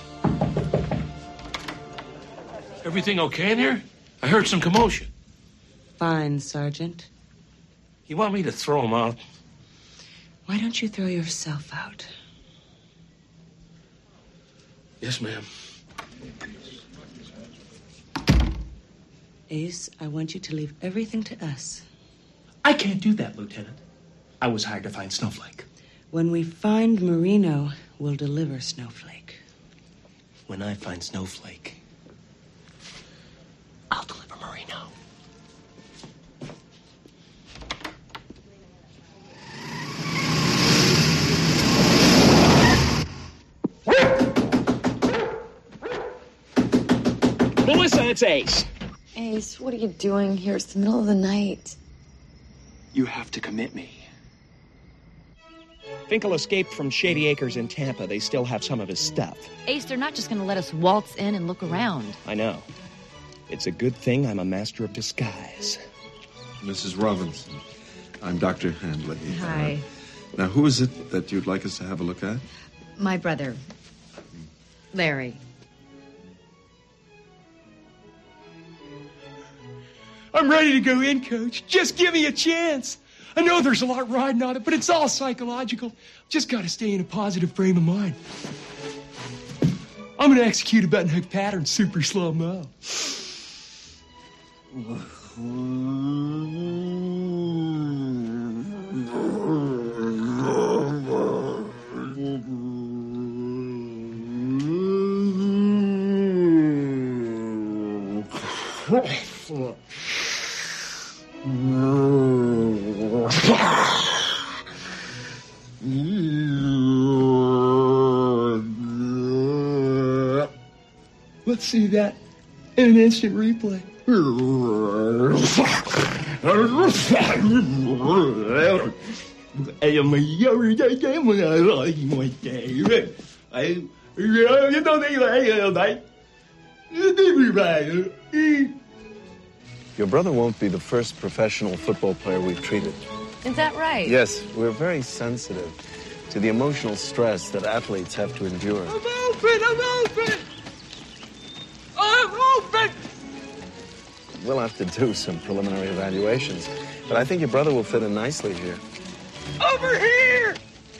Everything okay in here? I heard some commotion. Fine, Sergeant. You want me to throw him out? Why don't you throw yourself out? Yes, ma'am. Ace, I want you to leave everything to us. I can't do that, Lieutenant. I was hired to find Snowflake. When we find Marino, we'll deliver Snowflake. When I find Snowflake, I'll deliver Marino. Melissa, it's Ace. Ace, what are you doing here? It's the middle of the night. You have to commit me. Finkel escaped from Shady Acres in Tampa. They still have some of his stuff. Ace, they're not just going to let us waltz in and look around. I know. It's a good thing I'm a master of disguise. Missus Robinson, I'm Doctor Handley. Hi. Uh, now, who is it that you'd like us to have a look at? My brother, Larry. I'm ready to go in, Coach. Just give me a chance. I know there's a lot riding on it, but it's all psychological. Just got to stay in a positive frame of mind. I'm going to execute a button hook pattern super slow-mo. Let's see that in an instant replay. Your brother won't be the first professional football player we've treated. Is that right? Yes, we're very sensitive to the emotional stress that athletes have to endure. I'm open! I'm open! I'm open! We'll have to do some preliminary evaluations, but I think your brother will fit in nicely here. Over here!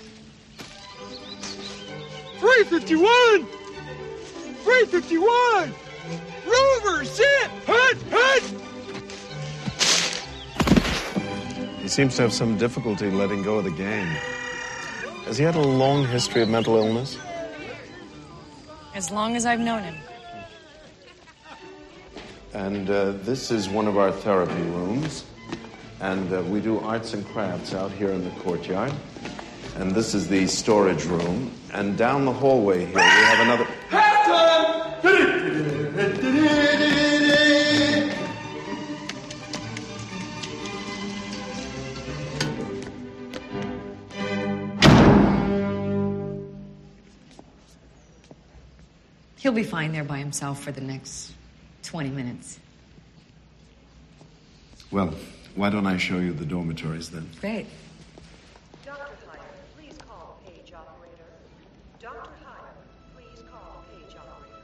three fifty-one! three fifty-one! Rover, sit! Hut! Hut! He seems to have some difficulty letting go of the game. Has he had a long history of mental illness? As long as I've known him. And uh, this is one of our therapy rooms. And uh, we do arts and crafts out here in the courtyard. And this is the storage room. And down the hallway here, we have another... He'll be fine there by himself for the next twenty minutes. Well, why don't I show you the dormitories then? Great. Doctor Hyde, please call page operator. Doctor Hyde, please call page operator.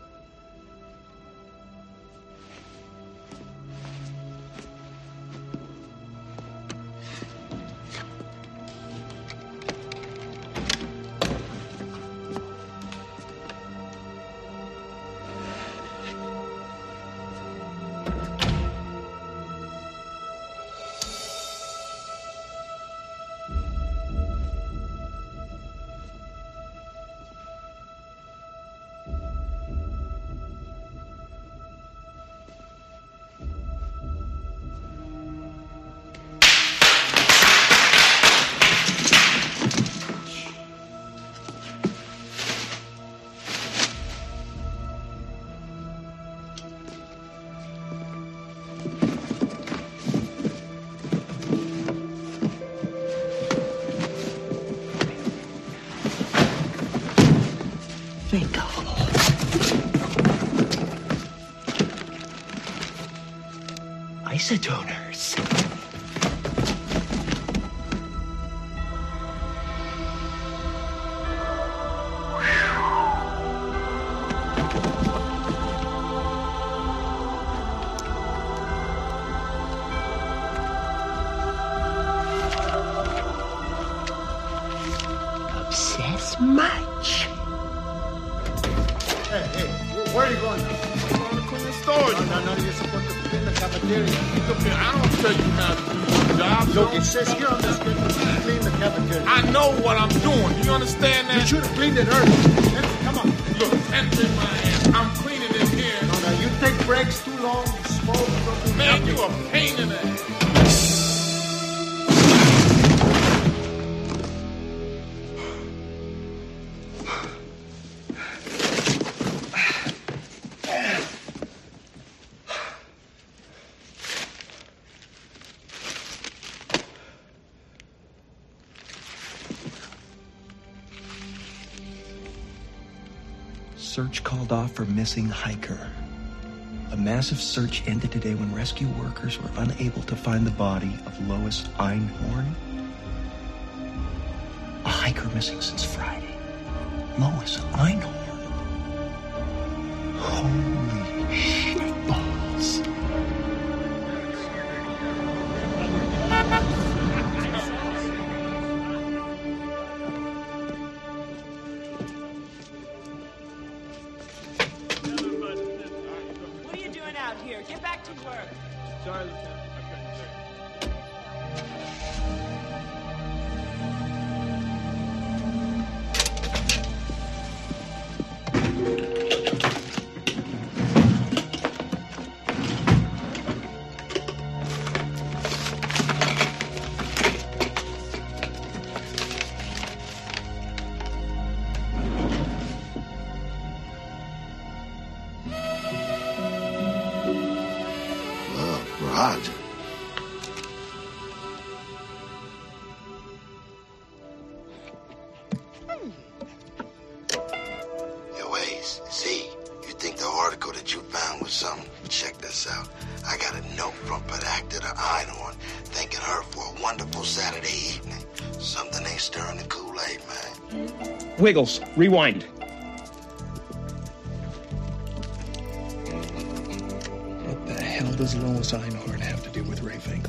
isotoners. Obsess much. Hey, hey, where are you going now? I'm going to clean the store. No, no, no, you're supposed to clean the cafeteria. Look here, I don't tell you how to do your job. Look, it says here on the schedule to clean the cafeteria. I know what I'm doing. Do you understand that? You should have cleaned it earlier. Come on. Look, hands in my hand. I'm cleaning in here. No, no, you take breaks too long, you smoke, you don't do Man, nothing. you a pain in the ass. Search called off for missing hiker. A massive search ended today when rescue workers were unable to find the body of Lois Einhorn. A hiker missing since Friday. Lois Einhorn. Holy shit balls. What are you doing out here? Get back to work. Sorry, Lieutenant. I couldn't say. Roger. Yo, Ace, Z, you think the article that you found was something? Check this out. I got a note from Pedacta to Einhorn thanking her for a wonderful Saturday evening. Something ain't stirring the Kool-Aid, man. Wiggles, rewind. What the hell does Lois Einhorn have to do with Ray Finkel?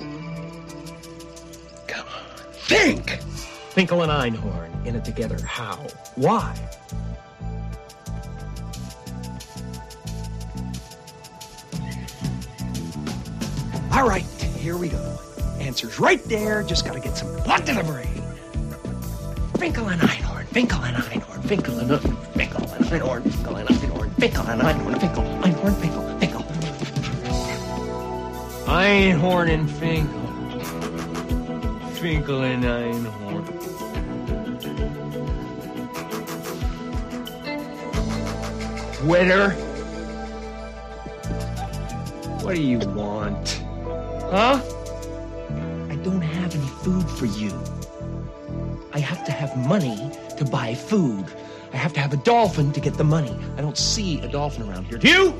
Come on. Think! Finkel and Einhorn in it together. How? Why? All right, here we go. Answer's right there. Just gotta get some blood to the brain. Finkel and Einhorn, Finkel and Einhorn, Finkel and Einhorn, Finkel and Einhorn, Finkel and Einhorn, Finkel and Einhorn, Finkel, Einhorn, Finkel, Finkel. Einhorn and Finkel. Finkel and Einhorn. Quitter. What do you want? Huh? I don't have any food for you. I have to have money to buy food. I have to have a dolphin to get the money. I don't see a dolphin around here. Do you?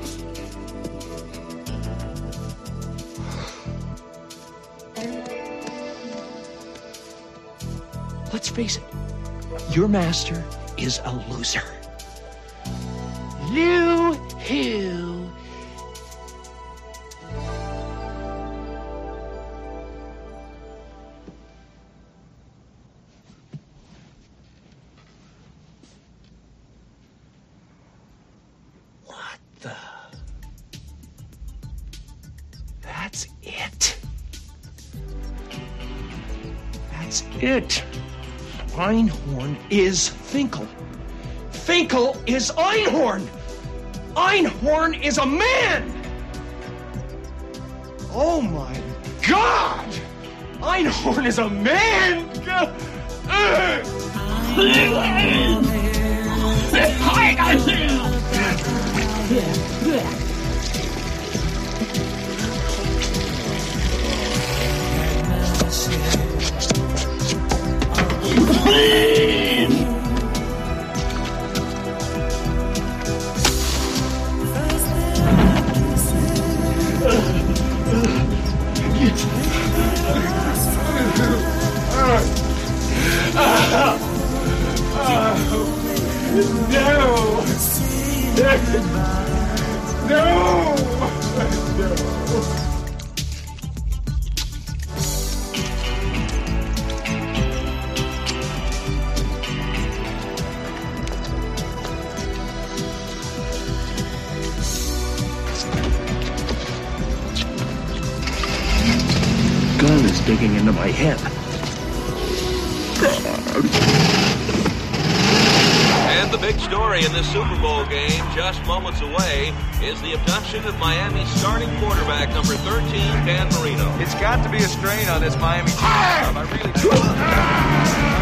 Let's face it, your master is a loser. Lou Hill. What the? That's it. That's it. Einhorn is Finkel. Finkel is Einhorn. Einhorn is a man. Oh my God! Einhorn is a man. Ugh. No! No! Gun is digging into my head. And the big story in this Super Bowl game, just moments away, is the abduction of Miami's starting quarterback, number thirteen, Dan Marino. It's got to be a strain on this Miami team. I really do.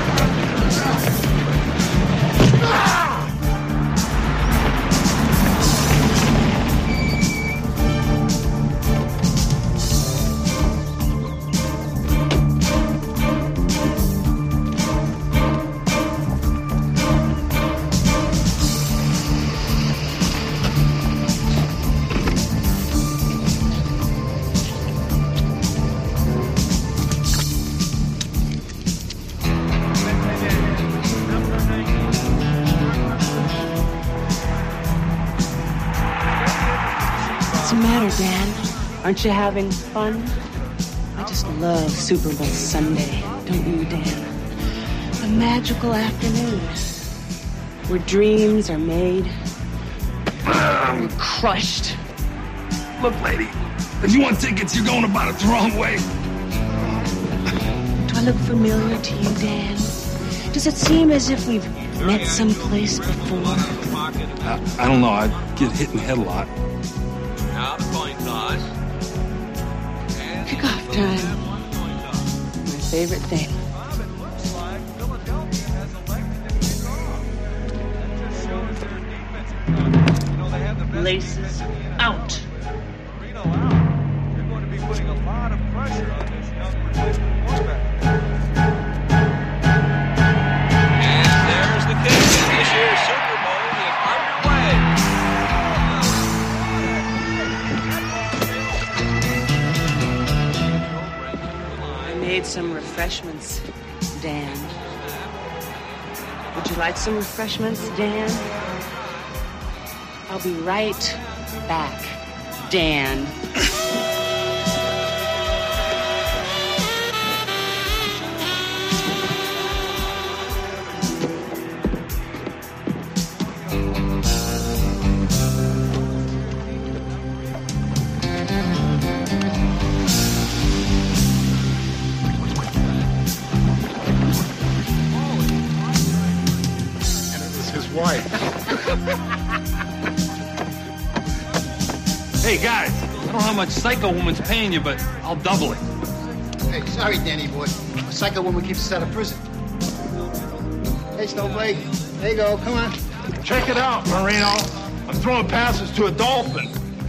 Aren't you having fun? I just love Super Bowl Sunday, don't you, Dan? A magical afternoon where dreams are made. I'm crushed. Look, lady, if you want tickets, you're going about it the wrong way. Do I look familiar to you, Dan? Does it seem as if we've met someplace before? I, I don't know. I get hit in the head a lot. Now the coin toss. Kickoff time. My favorite thing. Laces out. You're going to be putting a lot of pressure on this young replacement quarterback. And there's the kick. This year's Super Bowl is underway. I made some refreshments, Dan. Would you like some refreshments, Dan? I'll be right back, Dan. Hey, guys, I don't know how much Psycho Woman's paying you, but I'll double it. Hey, sorry, Danny boy. A psycho woman keeps us out of prison. Hey, Snowflake. There you go. Come on. Check it out, Marino. I'm throwing passes to a dolphin.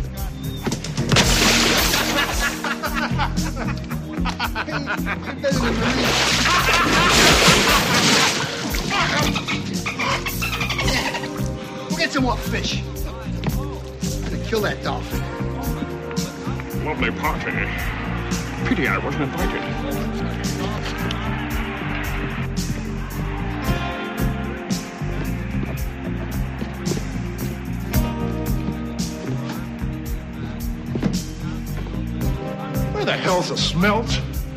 Go get some more fish. I'm gonna kill that dolphin. Lovely party. Pity I wasn't invited. Where the hell's the smelt?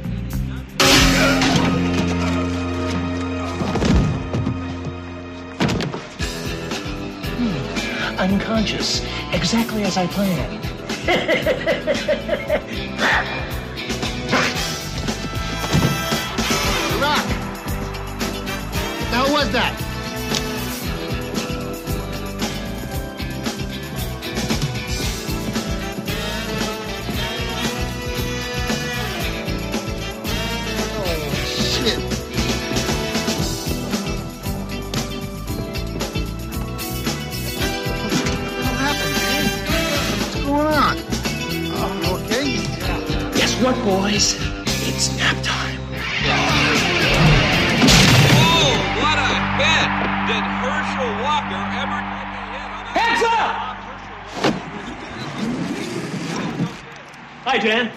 Unconscious, exactly as I planned. Rock! What the hell was that? What, boys? It's nap time. Oh, what a hit! Did Herschel Walker ever take a hit on that? Heads up! Hi, Dan.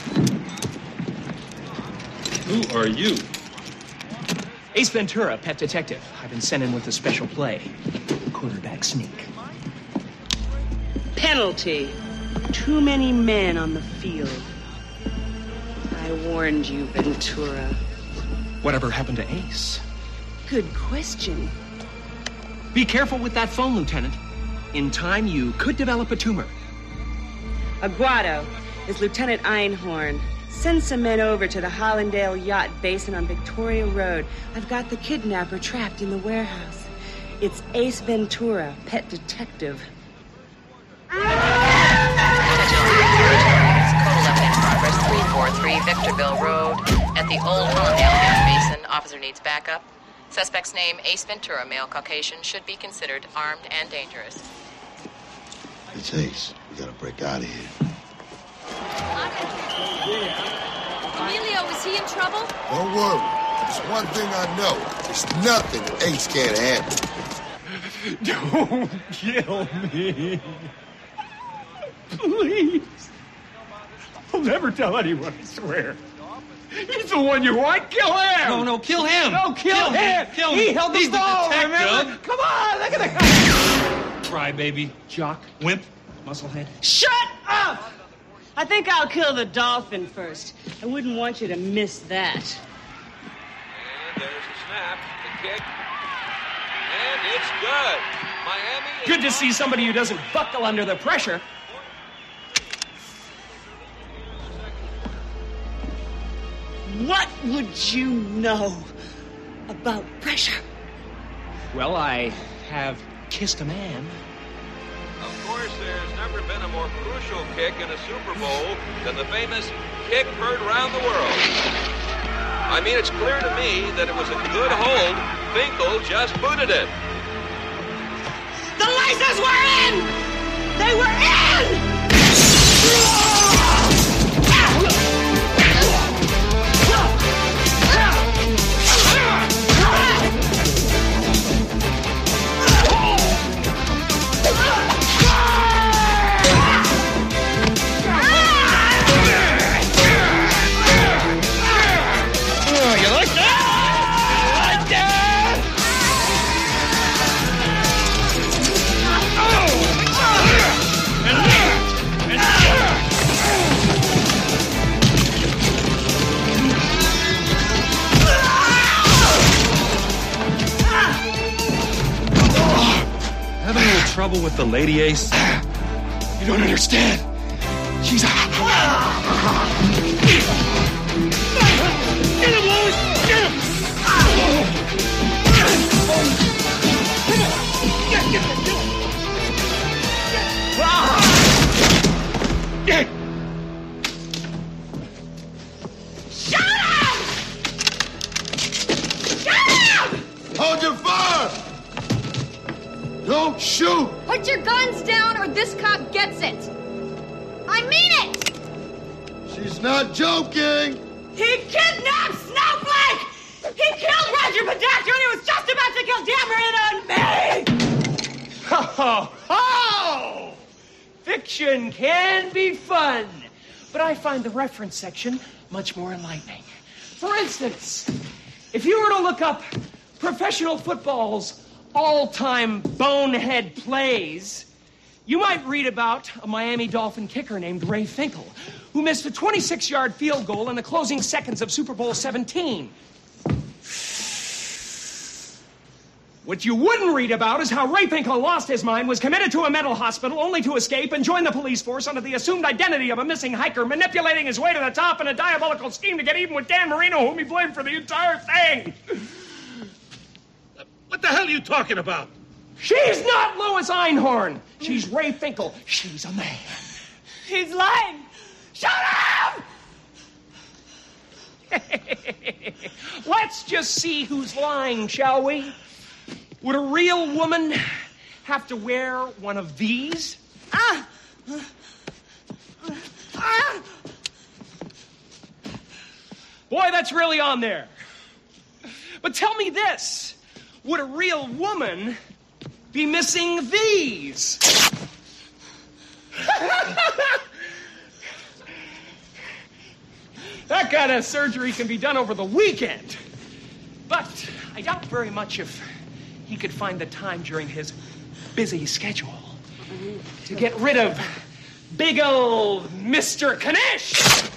Who are you? Ace Ventura, pet detective. I've been sent in with a special play. Quarterback sneak. Penalty. Too many men on the field. I warned you, Ventura. Whatever happened to Ace? Good question. Be careful with that phone, Lieutenant. In time, you could develop a tumor. Aguado is Lieutenant Einhorn. Send some men over to the Hollandale Yacht Basin on Victoria Road. I've got the kidnapper trapped in the warehouse. It's Ace Ventura, pet detective. Progress three forty-three Victorville Road at the Old Hollandale Yacht Basin. Officer needs backup. Suspect's name, Ace Ventura, male Caucasian, should be considered armed and dangerous. It's Ace. We gotta break out of here. Emilio, is he in trouble? Don't worry. There's one thing I know. There's nothing Ace can't handle. Don't kill me. Please. I'll never tell anyone, I swear. He's the one you want. Kill him. No, no, kill him. No, kill, kill him. him. Kill He him. held the He's the ball, detective. remember? Come on, look at the guy. Cry, baby. Jock. Wimp. Musclehead. Shut up! I think I'll kill the dolphin first. I wouldn't want you to miss that. And there's the snap, the kick, and it's good. Miami is Good to see somebody who doesn't buckle under the pressure. What would you know about pressure? Well, I have kissed a man. Of course, there's never been a more crucial kick in a Super Bowl than the famous kick heard around the world. I mean, it's clear to me that it was a good hold. Finkel just booted it. The laces were in! They were in! You like that? Like that? Having a little trouble with the lady, Ace? You don't understand. She's a... Get him, Louis! Get him! Get, get, get, get. Get. Shut him! Shut him! Hold your fire! Don't shoot! Put your guns down or this cop gets it. I mean it! She's not joking! He kidnapped Snowflake! He killed Roger Podacter and he was just about to kill Dan Marino and me! Ho, ho, ho! Fiction can be fun, but I find the reference section much more enlightening. For instance, if you were to look up professional football's all-time bonehead plays, you might read about a Miami Dolphin kicker named Ray Finkel, who missed a twenty-six-yard field goal in the closing seconds of Super Bowl seventeen. What you wouldn't read about is how Ray Finkel lost his mind, was committed to a mental hospital only to escape and join the police force under the assumed identity of a missing hiker, manipulating his way to the top in a diabolical scheme to get even with Dan Marino, whom he blamed for the entire thing. What the hell are you talking about? She's not Louis Einhorn. She's Ray Finkel. She's a man. He's lying. Shut up! Let's just see who's lying, shall we? Would a real woman have to wear one of these? Ah! Ah! Boy, that's really on there. But tell me this. Would a real woman be missing these? That kind of surgery can be done over the weekend. But I doubt very much if he could find the time during his busy schedule. to get rid of big old Mister Kanish.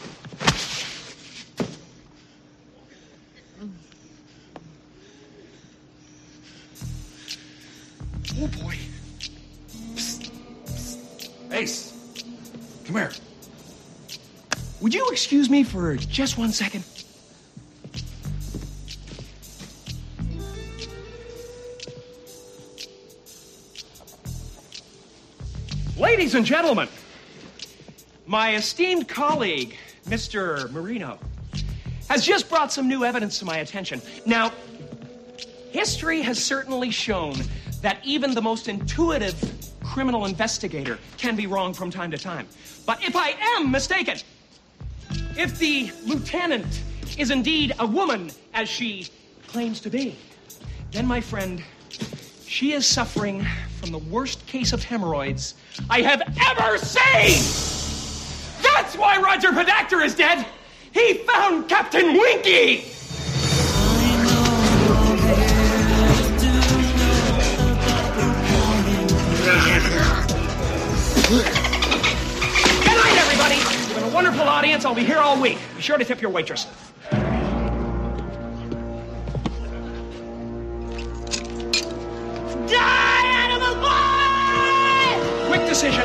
Oh, boy. Psst. Psst. Ace, come here. Would you excuse me for just one second? Ladies and gentlemen, my esteemed colleague, Mister Marino, has just brought some new evidence to my attention. Now, history has certainly shown that even the most intuitive criminal investigator can be wrong from time to time. But if I am mistaken, if the lieutenant is indeed a woman, as she claims to be, then, my friend, she is suffering from the worst case of hemorrhoids I have ever seen! That's why Roger Podacter is dead! He found Captain Winky! Good night, everybody! You've been a wonderful audience. I'll be here all week. Be sure to tip your waitress. Die, animal boy! Quick decision.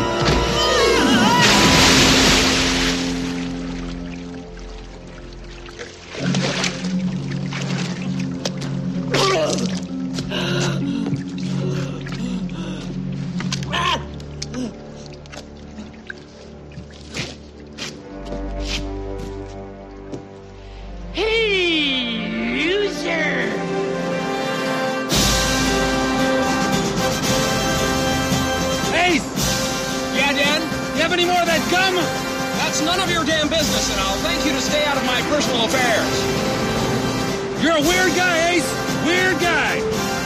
Any more of that gum? That's none of your damn business, and I'll thank you to stay out of my personal affairs. You're a weird guy, Ace. Weird guy.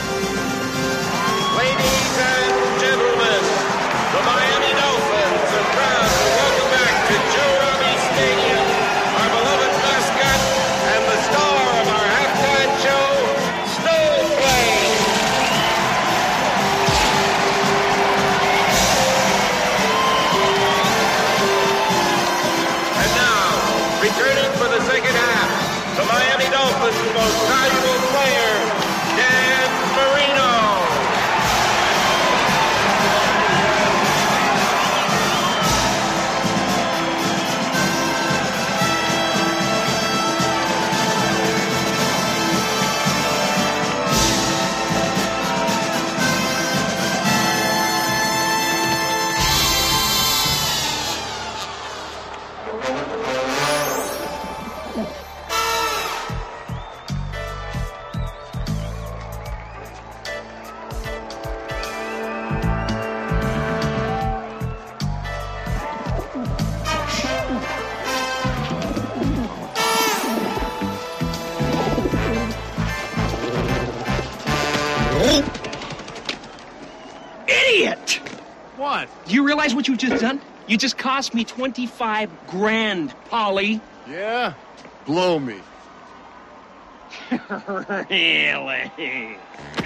Ladies and gentlemen, the Miami Dolphins are proud to welcome back to Joe Robbie Stadium our beloved mascot and the star of our halftime show, Snowflake. Returning for the second half, the Miami Dolphins' most valuable player, Dan Marino. Idiot! What? Do you realize what you've just done? You just cost me twenty-five grand, Polly. Yeah? Blow me. Really?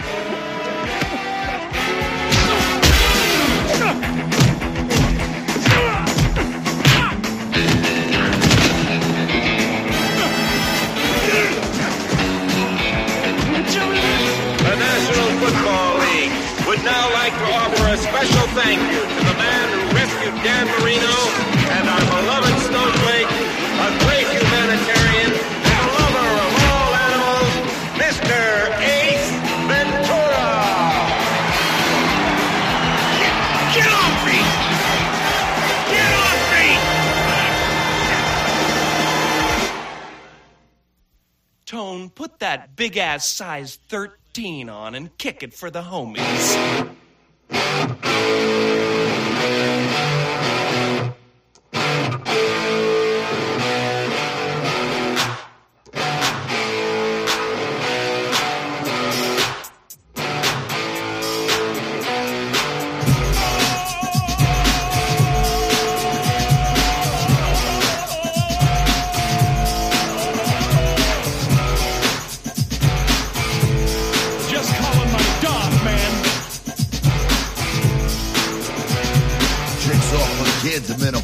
The National Football League would now like to offer a special thank you to the man who rescued Dan Marino and our beloved Snowflake, a great humanitarian and a lover of all animals, Mister Ace Ventura. Get, get off me! Get off me! Tone, put that big-ass size thirteen on and kick it for the homies. Just call him my dog, man.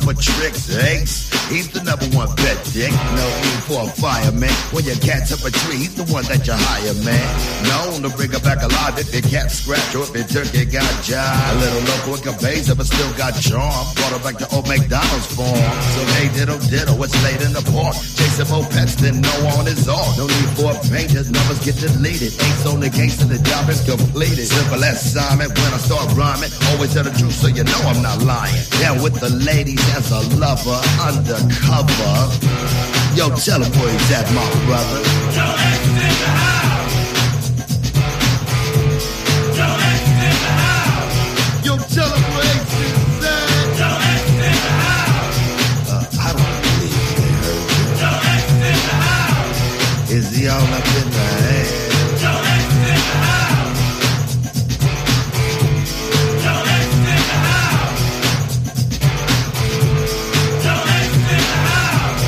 for tricks, Ace. He's the number one pet dick. No need for a fireman. When your cat's up a tree, he's the one that you hire, man. Known to bring her back alive if your cat scratch or if your turkey got jive. A little local in Cabeza, but still got charm. Brought her back to old McDonald's farm. So hey, diddle diddle, it's late in the park. Chasing more pets than no on his arm. No need for a painter, numbers get deleted. Ace on the case and the job is completed. Simple as Simon, when I start rhyming, always tell the truth so you know I'm not lying. Down with the ladies as a lover, undercover. Yo, tell him where he's at, my brother. Joe X in the house. Joe X in the house. Yo, tell him where he's at. Joe X in the house. Uh, I don't believe they heard you. Joe X in the house. Is he all up in the head? Joe X in the house. Joe X in the house. Joe X in the house.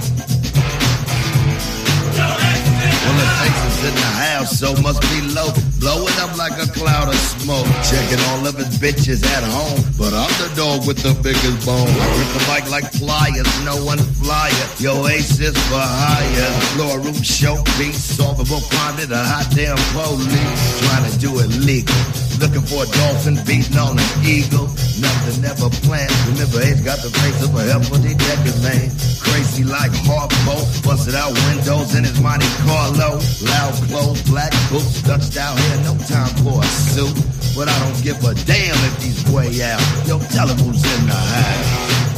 Joe X in the house. Well, if Ace is in the house, so must be low. Blowing up like a cloud of smoke. Checking all of his bitches at home. But I'm the dog with the biggest bone. I rip the mic like flyers, no one flyer. Yo, Ace is for hire. Floor room show beats. Solvable crime to the hot damn police. Trying to do it legal. Looking for a dolphin beating on an eagle. Nothing ever planned. Remember, Ace got the face of a healthy decker, man. Crazy like Harpo. Busted out windows in his Monte Carlo. Loud clothes, black boots, Dutch style hair. No time for a suit. But I don't give a damn if he's way out. Yo, tell him who's in the house.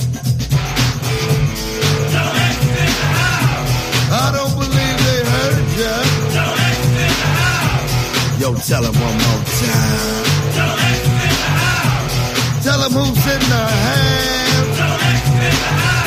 Joe X in the house. I don't believe they heard ya. Joe X in the house. Yo, tell him one more time. Joe X in the house. Tell him who's in the house. Joe X in the house.